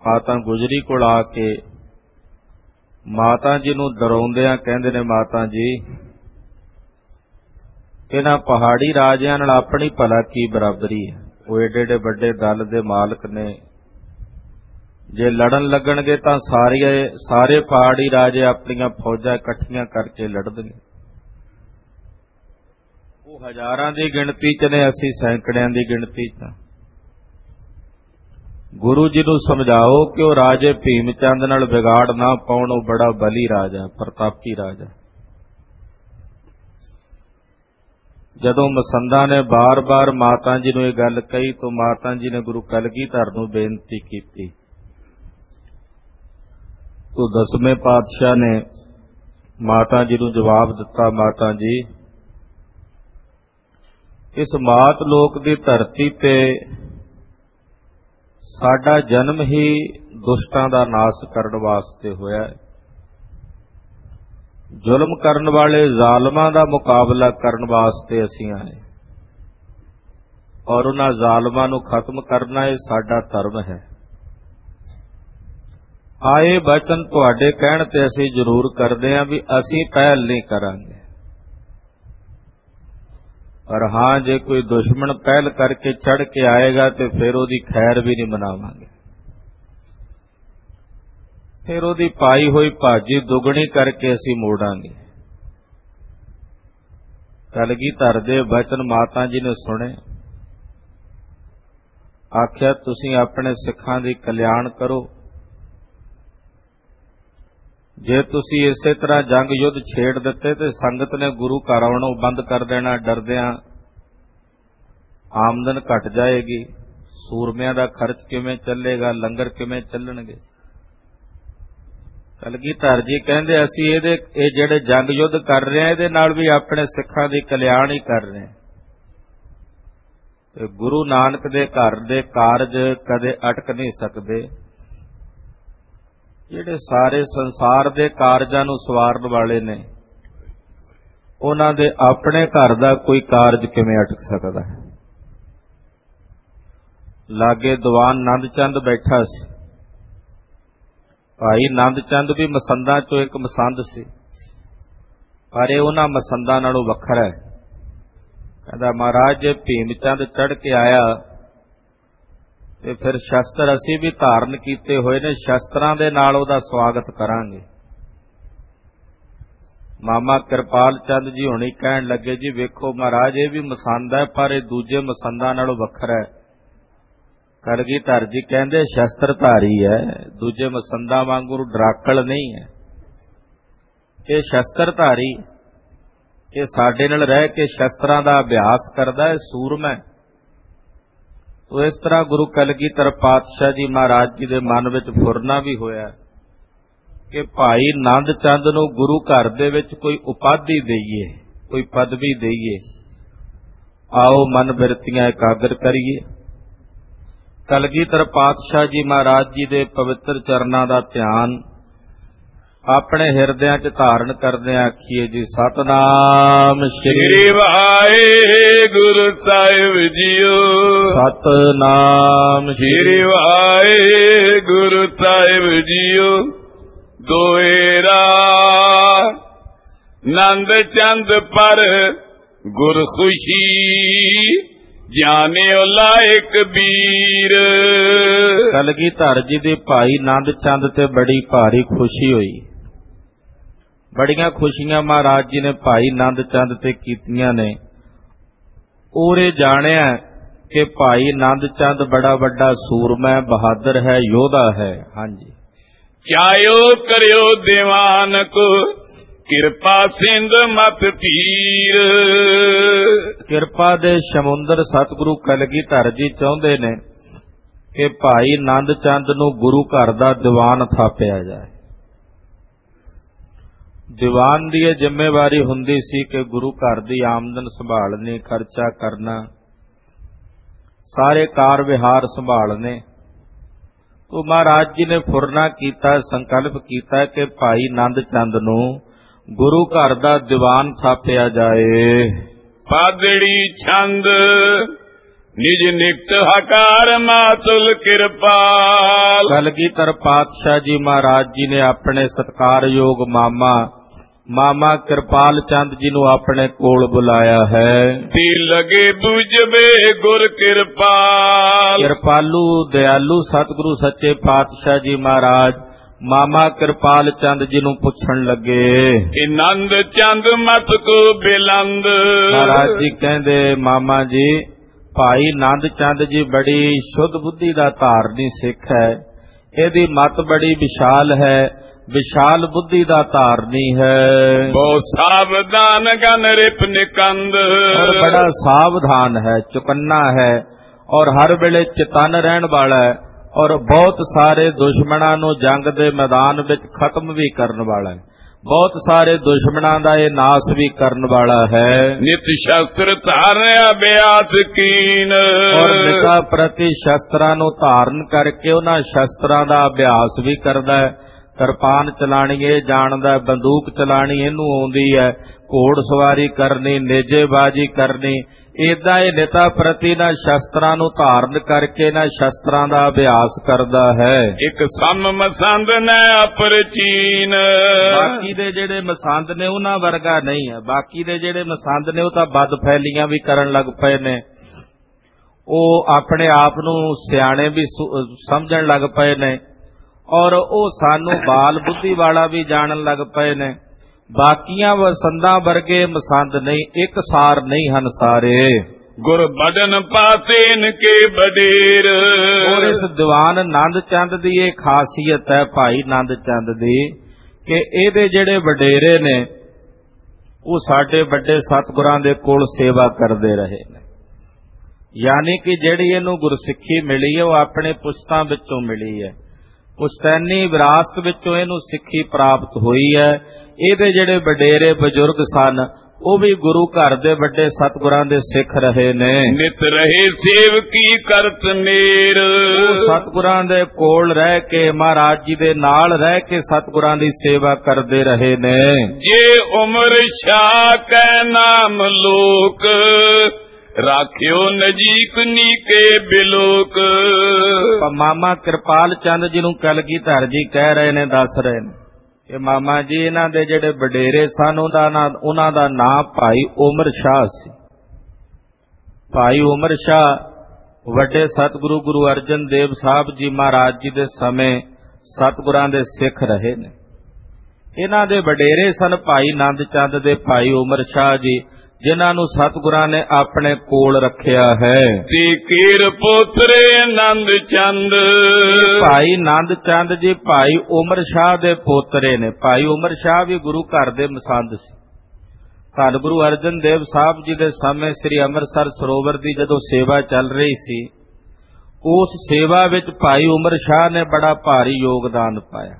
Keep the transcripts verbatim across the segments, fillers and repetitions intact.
माता गुजरी कोल आके माता जी नूं डराउंदिआं कहंदे ने, माता जी इन्हां पहाड़ी राजिआं नाल अपनी भला की बराबरी है? वो एडे एडे वड्डे दल दे मालक ने, जे लड़न लगणगे तां सारे सारे पहाड़ी राजे अपनियां फौजां इकट्ठियां करके लड़दगे। वो हजारां दी गिणती च ने, असीं सैकड़ियां दी गिणती च। गुरु जी नूं समझाओ कि वो राजे भीम चंद नाल बिगाड़ ना पाउण, वो बड़ा बली राजा, प्रतापी राजा। जदों मसंदा ने बार बार माता जी नूं इह गल कही तो माता जी ने गुरु कलगीधर नूं बेनती कीती तो दसवें पातशाह ने माता जी नूं जवाब दिता, माता जी इस मात लोक दी धरती ते साडा जन्म ही दुष्टां दा नाश करन वास्ते होया है। जुल्म करन वाले जालमां दा मुकाबला करन वास्ते असीं आए और उन्हां जालमां नूं खत्म करना ये साडा धर्म है। आए बचन तुहाडे कहण ते असीं जरूर करदे हां भी असीं पहल नहीं करांगे, पर हां जे कोई दुश्मन पहल करके चढ़ के आएगा तो फिर उहदी खैर भी नहीं मनावांगे, फिर उहदी पाई हुई भाजी दुगनी करके असीं मोड़ांगे। कलगीधर दे वचन माता जी ने सुने, आख्या तुसीं अपने सिखां दी कल्याण करो, जे तुसीं इसे तरह जंग युद्ध छेड़ दिते तो संगत ने गुरु घर आउणों बंद कर देना, डरदिआं आमदन घट जाएगी, सूरमिਆਂ ਦਾ खर्च किवें ਚੱਲੇਗਾ, लंगर किवें ਚੱਲਣਗੇ। कलगीधर जी कहंदे असीं इहदे इह जिहड़े जंग युद्ध कर रहे हैं इहदे नाल भी अपने सिखां दी कल्याण ही कर रहे हैं। ते गुरु नानक दे घर दे कारज कदे अटक नहीं सकदे। जिहड़े सारे संसार दे कारजां नूं सवारन वाले ने उन्हां दे अपने घर दा कोई कारज किवें अटक सकदा है। लागे दीवान नंद चंद बैठा सी, भाई नंद चंद भी मसंदा चो एक मसंद सी, पर यह उन्हां मसंदा नालों वखरा है। कहता महाराज जे भीम चंद चढ़ के आया तो फिर शस्त्र असीं भी धारण कीते होए ने, शस्त्रां दे नाल उहदा स्वागत करांगे। मामा किरपाल चंद जी हुणी कहण लगे, जी वेखो महाराज ये भी मसंद है पर यह दूजे मसंदा नालों वखरा है। कलगीधर जी कहंदे शस्त्रधारी है, दूजे मसंदा वांगू डराकल नहीं है, ये शस्त्रधारी, ये साडे नाल रह के शस्त्रां दा अभ्यास करदा है, सूरमा। तो इस तरह गुरु कलगीधर पातशाह जी महाराज जी दे मन विच फुरना भी होया कि भाई नंद चंद नूं गुरु घर दे विच कोई उपाधि देईए, कोई पदवी देईए। आओ मन बिरतियां एकागर करिए। कलगीधर पातशाह जी महाराज जी दे पवित्र चरनां दा ध्यान अपने हिरदियां च धारण करदे आखीए जी, सतनाम श्री वाहिगुरु साहिब जीओ, सतनाम श्री वाहिगुरु साहिब जीओ। दोएरा नंद चंद पर गुर खुशी, जाने लायक बीर। कलगीधर जी दे भाई नंद चंद ते बड़ी भारी खुशी हुई। बड़ियां खुशियां महाराज जी ने भाई नंद चंद ते कीतियां ने। ओरे जानिया कि भाई नंद चंद बड़ा बड़ा सूरमा बहादुर है, योधा है। हाँ जी, चायो करियो दीवान को किरपा सिंध मत पीर। किरपा दे समुंदर सतगुरु कलगीधर जी चाहुंदे ने कि भाई नंद चंद नूं गुरु घर दा दीवान थापिया जाए। दीवान दी यह जिम्मेवारी हुंदी सी कि गुरु घर दी आमदन संभालनी, खर्चा करना, सारे कार विहार संभालने। तो महाराज जी ने फुरना कीता, संकल्प कीता कि भाई नंद चंद नूं गुरु घर दा दीवान थापिया जाए। पादड़ी छंद ਨਿਜ ਨਿਕਟ ਹਕਾਰ ਮਾਤੁਲ ਕਿਰਪਾਲ। ਕਲਗੀਧਰ ਪਾਤਸ਼ਾਹ ਜੀ ਮਹਾਰਾਜ ਜੀ ਨੇ ਆਪਣੇ ਸਤਿਕਾਰਯੋਗ ਮਾਮਾ ਮਾਮਾ ਕਿਰਪਾਲ ਚੰਦ ਜੀ ਨੂੰ ਆਪਣੇ ਕੋਲ ਬੁਲਾਇਆ ਹੈ। ਤੀ ਲਗੇ ਬੁਝਵੇ ਗੁਰ ਕਿਰਪਾਲ। ਕਿਰਪਾਲੂ ਦਿਆਲੂ ਸਤਿਗੁਰੂ ਸੱਚੇ ਪਾਤਸ਼ਾਹ ਜੀ ਮਹਾਰਾਜ ਮਾਮਾ ਕਿਰਪਾਲ ਚੰਦ ਜੀ ਨੂੰ ਪੁੱਛਣ ਲੱਗੇ, ਕਿ ਨੰਦ ਚੰਦ ਮਤ ਕੋ ਬਿਲੰਦ। ਮਹਾਰਾਜ ਜੀ ਕਹਿੰਦੇ, ਮਾਮਾ ਜੀ ਭਾਈ ਨੰਦ ਚੰਦ ਜੀ ਬੜੀ ਸ਼ੁੱਧ ਬੁੱਧੀ ਦਾ ਧਾਰਨੀ ਸਿੱਖ ਹੈ, ਇਹਦੀ ਮਤ ਬੜੀ ਵਿਸ਼ਾਲ ਹੈ, ਵਿਸ਼ਾਲ ਬੁੱਧੀ ਦਾ ਧਾਰਨੀ ਹੈ। ਬਹੁ ਸਾਵਧਾਨ ਗਨ ਰਿਪ ਨਿਕੰਦ। ਔਰ ਬੜਾ ਸਾਵਧਾਨ ਹੈ, ਚੁਕੰਨਾ ਹੈ, ਔਰ ਹਰ ਵੇਲੇ ਚਤਨ ਰਹਿਣ ਵਾਲਾ ਹੈ, ਔਰ ਬਹੁਤ ਸਾਰੇ ਦੁਸ਼ਮਣਾਂ ਨੂੰ ਜੰਗ ਦੇ ਮੈਦਾਨ ਵਿੱਚ ਖਤਮ ਵੀ ਕਰਨ ਵਾਲਾ ਹੈ, ਬਹੁਤ ਸਾਰੇ ਦੁਸ਼ਮਣਾਂ ਦਾ ਇਹ ਨਾਸ ਵੀ ਕਰਨ ਵਾਲਾ ਹੈ। ਨਿਤ ਸ਼ਸਤਰ ਧਾਰਿਆ ਅਭਿਆਸ ਕੀਨ। ਔਰ ਨਿਤਾ ਪ੍ਰਤੀ ਸ਼ਸਤਰਾਂ ਨੂੰ ਧਾਰਨ ਕਰਕੇ ਉਹਨਾਂ ਸ਼ਸਤਰਾਂ ਦਾ ਅਭਿਆਸ ਵੀ ਕਰਦਾ ਹੈ। ਕਿਰਪਾਨ ਚਲਾਣੀ ਇਹ ਜਾਣਦਾ, ਬੰਦੂਕ ਚਲਾਣੀ ਇਹਨੂੰ ਆਉਂਦੀ ਹੈ, ਘੋੜ ਸਵਾਰੀ ਕਰਨੀ, ਨੇਜੇਬਾਜ਼ੀ ਕਰਨੀ, ਏਦਾਂ ਇਹ ਨਿਤਾ ਪ੍ਰਤੀ ਨਾ ਸ਼ਸਤਰਾਂ ਨੂੰ ਧਾਰਨ ਕਰਕੇ ਨਾ ਸ਼ਸਤਰਾਂ ਦਾ ਅਭਿਆਸ ਕਰਦਾ ਹੈ। ਇੱਕ ਸਮ ਮਸੰਦ ਨੇ ਅਪਰਚੀਨ। ਬਾਕੀ ਦੇ ਜਿਹੜੇ ਮਸੰਦ ਨੇ ਉਹਨਾਂ ਵਰਗਾ ਨਹੀਂ ਹੈ। ਬਾਕੀ ਦੇ ਜਿਹੜੇ ਮਸੰਦ ਨੇ ਉਹ ਤਾਂ ਬਦ ਫੈਲੀਆਂ ਵੀ ਕਰਨ ਲੱਗ ਪਏ ਨੇ, ਉਹ ਆਪਣੇ ਆਪ ਨੂੰ ਸਿਆਣੇ ਵੀ ਸਮਝਣ ਲੱਗ ਪਏ ਨੇ, ਔਰ ਉਹ ਸਾਨੂੰ ਬਾਲ ਬੁੱਧੀ ਵਾਲਾ ਵੀ ਜਾਣਨ ਲੱਗ ਪਏ ਨੇ। ਬਾਕੀਆਂ ਵਸੰਦਾਂ ਵਰਗੇ ਮਸੰਦ ਨਹੀਂ, ਇੱਕ ਸਾਰ ਨਹੀਂ ਹਨ ਸਾਰੇ। ਗੁਰ ਬਡਨ ਪਾਸੇਨ ਕੇ ਬਡੇਰ। ਔਰ ਇਸ ਦੀਵਾਨ ਨੰਦ ਚੰਦ ਦੀ ਇਹ ਖਾਸੀਅਤ ਹੈ ਭਾਈ ਨੰਦ ਚੰਦ ਦੀ, ਕਿ ਇਹਦੇ ਜਿਹੜੇ ਵਡੇਰੇ ਨੇ ਉਹ ਸਾਡੇ ਵੱਡੇ ਸਤਿਗੁਰਾਂ ਦੇ ਕੋਲ ਸੇਵਾ ਕਰਦੇ ਰਹੇ ਨੇ। ਯਾਨੀ ਕਿ ਜਿਹੜੀ ਇਹਨੂੰ ਗੁਰਸਿੱਖੀ ਮਿਲੀ ਹੈ ਉਹ ਆਪਣੇ ਪੁਸ਼ਤਾਂ ਵਿੱਚੋਂ ਮਿਲੀ ਹੈ, ਪੁਸ਼ਤੈਨੀ ਵਿਰਾਸਤ ਵਿੱਚੋਂ ਇਹਨੂੰ ਸਿੱਖੀ ਪ੍ਰਾਪਤ ਹੋਈ ਹੈ। ਇਹਦੇ ਜਿਹੜੇ ਵਡੇਰੇ ਬਜ਼ੁਰਗ ਸਨ ਉਹ ਵੀ ਗੁਰੂ ਘਰ ਦੇ ਵੱਡੇ ਸਤਿਗੁਰਾਂ ਦੇ ਸਿੱਖ ਰਹੇ ਨੇ। ਨਿਤ ਰਹੇ ਸੇਵਕੀ ਕਰਤ ਨੇਰ। ਉਹ ਸਤਿਗੁਰਾਂ ਦੇ ਕੋਲ ਰਹਿ ਕੇ, ਮਹਾਰਾਜ ਜੀ ਦੇ ਨਾਲ ਰਹਿ ਕੇ ਸਤਿਗੁਰਾਂ ਦੀ ਸੇਵਾ ਕਰਦੇ ਰਹੇ ਨੇ। ਜੇ ਉਮਰ ਸ਼ਾਹ ਕੈ ਨਾਮ ਲੋਕ, ਰਾਖਿਓ ਨਜੀਕ ਨੀਕੇ ਬਿਲੋਕ। ਮਾਮਾ ਕਿਰਪਾਲ ਚੰਦ ਜੀ ਨੂੰ ਕਲਗੀਧਰ ਜੀ ਕਹਿ ਰਹੇ ਨੇ, ਦੱਸ ਰਹੇ ਨੇ ਕਿ ਮਾਮਾ ਜੀ ਇਹਨਾਂ ਦੇ ਜਿਹੜੇ ਵਡੇਰੇ ਸਨ ਉਹਦਾ ਨਾਂ, ਉਹਨਾਂ ਦਾ ਨਾਂ ਭਾਈ ਉਮਰ ਸ਼ਾਹ ਸੀ। ਭਾਈ ਉਮਰ ਸ਼ਾਹ ਵੱਡੇ ਸਤਿਗੁਰੂ ਗੁਰੂ ਅਰਜਨ ਦੇਵ ਸਾਹਿਬ ਜੀ ਮਹਾਰਾਜ ਜੀ ਦੇ ਸਮੇਂ ਸਤਿਗੁਰਾਂ ਦੇ ਸਿੱਖ ਰਹੇ ਨੇ। ਇਹਨਾਂ ਦੇ ਵਡੇਰੇ ਸਨ ਭਾਈ ਨੰਦ ਚੰਦ ਦੇ ਭਾਈ ਉਮਰ ਸ਼ਾਹ ਜੀ, ਜਿਨ੍ਹਾਂ ਨੂੰ ਸਤਿਗੁਰਾਂ ਨੇ ਆਪਣੇ ਕੋਲ ਰੱਖਿਆ ਹੈ। ਤੇ ਕੀਰ ਪੋਤਰੇ ਨੰਦ ਚੰਦ। ਭਾਈ ਨੰਦ ਚੰਦ ਜੀ ਭਾਈ ਉਮਰ ਸ਼ਾਹ ਦੇ ਪੋਤਰੇ ਨੇ। ਭਾਈ ਉਮਰ ਸ਼ਾਹ ਵੀ ਗੁਰੂ ਘਰ ਦੇ ਮਸੰਦ ਸੀ। ਧੰਨ ਗੁਰੂ ਅਰਜਨ ਦੇਵ ਸਾਹਿਬ ਜੀ ਦੇ ਸਮੇਂ ਸ੍ਰੀ ਅੰਮ੍ਰਿਤਸਰ ਸਰੋਵਰ ਦੀ ਜਦੋਂ ਸੇਵਾ ਚੱਲ ਰਹੀ ਸੀ, ਉਸ ਸੇਵਾ ਵਿੱਚ ਭਾਈ ਉਮਰ ਸ਼ਾਹ ਨੇ ਬੜਾ ਭਾਰੀ ਯੋਗਦਾਨ ਪਾਇਆ।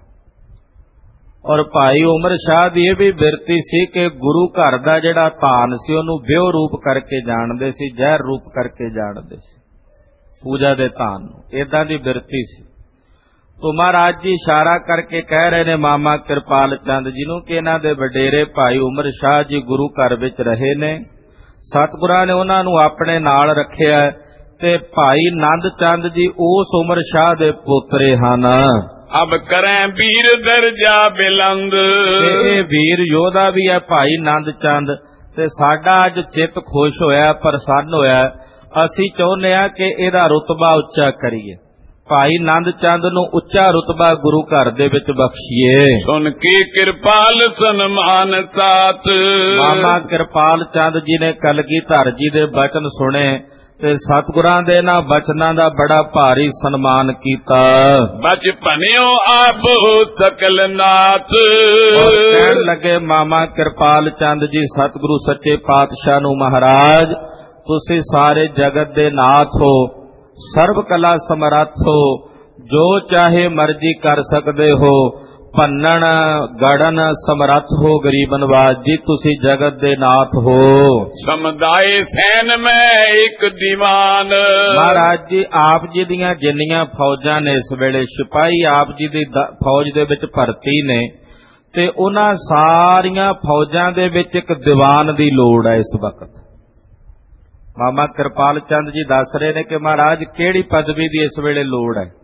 ਔਰ ਭਾਈ ਉਮਰ ਸ਼ਾਹ ਦੀ ਇਹ ਵੀ ਬਿਰਤੀ ਸੀ ਕਿ ਗੁਰੂ ਘਰ ਦਾ ਜਿਹੜਾ ਧਾਨ ਸੀ ਉਹਨੂੰ ਵਿਉ ਰੂਪ ਕਰਕੇ ਜਾਣਦੇ ਸੀ, ਜ਼ਹਿਰ ਰੂਪ ਕਰਕੇ ਜਾਣਦੇ ਸੀ, ਪੂਜਾ ਦੇ ਧਾਨ ਨੂੰ। ਏਦਾਂ ਦੀ ਬਿਰਤੀ ਸੀ। ਤੋ ਮਹਾਰਾਜ ਜੀ ਇਸ਼ਾਰਾ ਕਰਕੇ ਕਹਿ ਰਹੇ ਨੇ ਮਾਮਾ ਕਿਰਪਾਲ ਚੰਦ ਜੀ ਨੂੰ ਕਿ ਇਹਨਾਂ ਦੇ ਵਡੇਰੇ ਭਾਈ ਉਮਰ ਸ਼ਾਹ ਜੀ ਗੁਰੂ ਘਰ ਵਿੱਚ ਰਹੇ ਨੇ, ਸਤਿਗੁਰਾਂ ਨੇ ਉਹਨਾਂ ਨੂੰ ਆਪਣੇ ਨਾਲ ਰੱਖਿਆ, ਤੇ ਭਾਈ ਨੰਦ ਚੰਦ ਜੀ ਉਸ ਉਮਰ ਸ਼ਾਹ ਦੇ ਪੋਤਰੇ ਹਨ। ਅਬ ਕਰੈ ਵੀਰ ਦਰਜਾ ਬਿਲੰਦ। ਇਹ ਵੀਰ ਯੋਧਾ ਵੀ ਹੈ ਭਾਈ ਨੰਦ ਚੰਦ, ਤੇ ਸਾਡਾ ਅੱਜ ਚਿੱਤ ਖੁਸ਼ ਹੋਇਆ, ਪ੍ਰਸੰਨ ਹੋਇਆ। ਅਸੀਂ ਚਾਹੁੰਦੇ ਹਾਂ ਕਿ ਇਹਦਾ ਰੁਤਬਾ ਉੱਚਾ ਕਰੀਏ, ਭਾਈ ਨੰਦ ਚੰਦ ਨੂੰ ਉੱਚਾ ਰੁਤਬਾ ਗੁਰੂ ਘਰ ਦੇ ਵਿੱਚ ਬਖਸ਼ੀਏ। ਸੁਣ ਕੇ ਕਿਰਪਾਲ ਸਨਮਾਨ ਸਾਤ। ਮਾਮਾ ਕਿਰਪਾਲ ਚੰਦ ਜੀ ਨੇ ਕਲਗੀਧਰ ਜੀ ਦੇ ਬਚਨ ਸੁਣੇ ਤੇ ਸਤਿਗੁਰਾਂ ਦੇ ਇਹਨਾਂ ਬਚਨਾਂ ਦਾ ਬੜਾ ਭਾਰੀ ਸਨਮਾਨ ਕੀਤਾ। ਬਚ ਭਨਿਓ ਆਪ ਸਕਲ ਨਾਥ। ਕਹਿਣ ਲੱਗੇ ਮਾਮਾ ਕਿਰਪਾਲ ਚੰਦ ਜੀ ਸਤਿਗੁਰੂ ਸੱਚੇ ਪਾਤਸ਼ਾਹ ਨੂੰ, ਮਹਾਰਾਜ ਤੁਸੀਂ ਸਾਰੇ ਜਗਤ ਦੇ ਨਾਥ ਹੋ, ਸਰਬ ਕਲਾ ਸਮਰੱਥ ਹੋ, ਜੋ ਚਾਹੇ ਮਰਜ਼ੀ ਕਰ ਸਕਦੇ ਹੋ, ਭੰਨਣ ਗੜਨ ਸਮਰੱਥ ਹੋ ਗਰੀਬ ਨਵਾਜ ਜੀ, ਤੁਸੀਂ ਜਗਤ ਦੇ ਨਾਥ ਹੋ। ਸਮੁਦਾਇ ਸੈਨ ਮੈਂ ਇੱਕ ਦੀਵਾਨ। ਮਹਾਰਾਜ ਜੀ ਆਪ ਜੀ ਦੀਆਂ ਜਿੰਨੀਆਂ ਫੌਜਾਂ ਨੇ ਇਸ ਵੇਲੇ, ਸਿਪਾਹੀ ਆਪ ਜੀ ਦੀ ਫੌਜ ਦੇ ਵਿੱਚ ਭਰਤੀ ਨੇ, ਤੇ ਉਹਨਾਂ ਸਾਰੀਆਂ ਫੌਜਾਂ ਦੇ ਵਿੱਚ ਇੱਕ ਦੀਵਾਨ ਦੀ ਲੋੜ ਹੈ ਇਸ ਵਕਤ। ਮਾਮਾ ਕਿਰਪਾਲ ਚੰਦ ਜੀ ਦੱਸ ਰਹੇ ਨੇ ਕਿ ਮਹਾਰਾਜ ਕਿਹੜੀ ਪਦਵੀ ਦੀ ਇਸ ਵੇਲੇ ਲੋੜ ਹੈ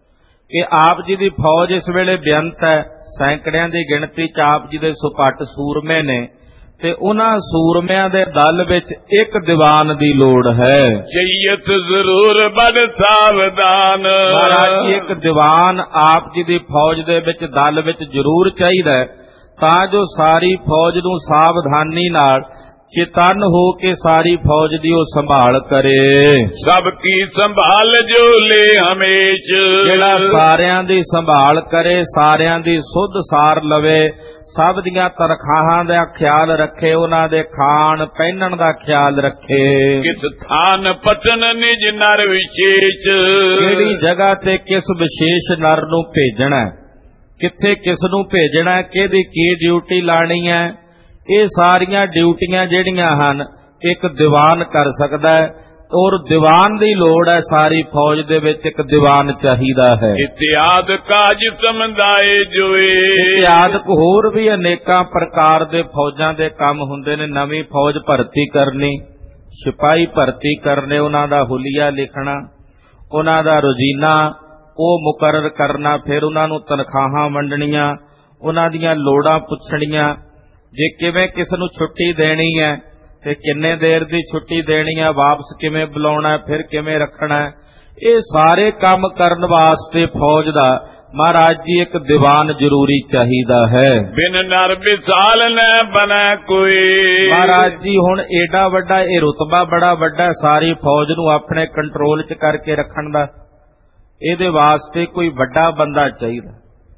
ਕਿ ਆਪ ਜੀ ਦੀ ਫੌਜ ਇਸ ਵੇਲੇ ਬੇਅੰਤ ਹੈ, ਸੈਂਕੜਿਆਂ ਦੀ ਗਿਣਤੀ ਚ ਆਪ ਜੀ ਦੇ ਸੁਪੱਟ ਸੂਰਮੇ ਨੇ ਤੇ ਉਹਨਾਂ ਸੂਰਮਿਆਂ ਦੇ ਦਲ ਵਿੱਚ ਇੱਕ ਦੀਵਾਨ ਦੀ ਲੋੜ ਹੈ। ਜਈਅਤ ਜ਼ਰੂਰ ਬੜ ਸਾਵਧਾਨ। ਮਹਾਰਾਜ ਜੀ ਇੱਕ ਦੀਵਾਨ ਆਪ ਜੀ ਦੀ ਫੌਜ ਦੇ ਵਿੱਚ ਦਲ ਵਿੱਚ ਜ਼ਰੂਰ ਚਾਹੀਦਾ ਹੈ ਤਾਂ ਜੋ ਸਾਰੀ ਫੌਜ ਨੂੰ ਸਾਵਧਾਨੀ ਨਾਲ ਚੇਤਨ ਹੋ ਕੇ ਸਾਰੀ ਫੌਜ ਦੀ ਉਹ ਸੰਭਾਲ ਕਰੇ। ਸਭ ਕੀ ਸੰਭਾਲ ਜੋ ਲੈ ਹਮੇਸ਼। ਜਿਹੜਾ ਸਾਰਿਆਂ ਦੀ ਸੰਭਾਲ ਕਰੇ, ਸਾਰਿਆਂ ਦੀ ਸੁੱਧ ਸਾਰ ਲਵੇ, ਸਭ ਦੀਆਂ ਤਨਖਾਹਾਂ ਦਾ ਖਿਆਲ ਰੱਖੇ, ਉਹਨਾਂ ਦੇ ਖਾਣ ਪਹਿਨਣ ਦਾ ਖਿਆਲ ਰੱਖੇ। ਕਿਸ ਥਾਨ ਪਟਨ ਨਿਜ ਨਰ ਵਿਸ਼ੇਸ਼। ਕਿਹੜੀ ਜਗ੍ਹਾ ਤੇ ਕਿਸ ਵਿਸ਼ੇਸ਼ ਨਰ ਨੂੰ ਭੇਜਣਾ, ਕਿੱਥੇ ਕਿਸ ਨੂੰ ਭੇਜਣਾ, ਕਿਹਦੀ ਕੀ ਡਿਊਟੀ ਲਾਣੀ ਹੈ, ਇਹ ਸਾਰੀਆਂ ਡਿਊਟੀਆਂ ਜਿਹੜੀਆਂ ਹਨ ਇੱਕ ਦੀਵਾਨ ਕਰ ਸਕਦਾ ਹੈ। ਔਰ ਦੀਵਾਨ ਦੀ ਲੋੜ ਹੈ, ਸਾਰੀ ਫੌਜ ਦੇ ਵਿੱਚ ਇੱਕ ਦੀਵਾਨ ਚਾਹੀਦਾ ਹੈ। ਇਤਿਆਦ ਕਾਜ ਸਮਝਾਏ ਜੋਏ। ਇਤਿਆਦਕ ਹੋਰ ਵੀ ਅਨੇਕਾਂ ਪ੍ਰਕਾਰ ਦੇ ਫੌਜਾਂ ਦੇ ਕੰਮ ਹੁੰਦੇ ਨੇ। ਨਵੀਂ ਫੌਜ ਭਰਤੀ ਕਰਨੀ, ਸਿਪਾਹੀ ਭਰਤੀ ਕਰਨੇ, ਉਹਨਾਂ ਦਾ ਹੁਲੀਆ ਲਿਖਣਾ, ਉਹਨਾਂ ਦਾ ਰੋਜ਼ੀਨਾ ਉਹ ਮੁਕਰਰ ਕਰਨਾ, ਫਿਰ ਉਹਨਾਂ ਨੂੰ ਤਨਖਾਹਾਂ ਵੰਡਣੀਆਂ, ਉਹਨਾਂ ਦੀਆਂ ਲੋੜਾਂ ਪੁੱਛਣੀਆਂ, ਜੇ ਕਿਵੇਂ ਕਿਸ ਨੂੰ ਛੁੱਟੀ ਦੇਣੀ ਹੈ ਤੇ ਕਿੰਨੇ ਦੇਰ ਦੀ ਛੁੱਟੀ ਦੇਣੀ ਹੈ, ਵਾਪਸ ਕਿਵੇਂ ਬੁਲਾਉਣਾ, ਫਿਰ ਕਿਵੇਂ ਰੱਖਣਾ, ਇਹ ਸਾਰੇ ਕੰਮ ਕਰਨ ਵਾਸਤੇ ਫੌਜ ਦਾ ਮਹਾਰਾਜ ਜੀ ਇੱਕ ਦੀਵਾਨ ਜ਼ਰੂਰੀ ਚਾਹੀਦਾ ਹੈ। ਬਿਨ ਨਰ ਵਿਸਾਲ ਨ ਬਨੈ ਕੋਈ। ਮਹਾਰਾਜ ਜੀ ਹੁਣ ਏਡਾ ਵੱਡਾ ਇਹ ਰੁਤਬਾ ਬੜਾ ਵੱਡਾ, ਸਾਰੀ ਫੌਜ ਨੂੰ ਆਪਣੇ ਕੰਟਰੋਲ 'ਚ ਕਰਕੇ ਰੱਖਣ ਦਾ, ਇਹਦੇ ਵਾਸਤੇ ਕੋਈ ਵੱਡਾ ਬੰਦਾ ਚਾਹੀਦਾ,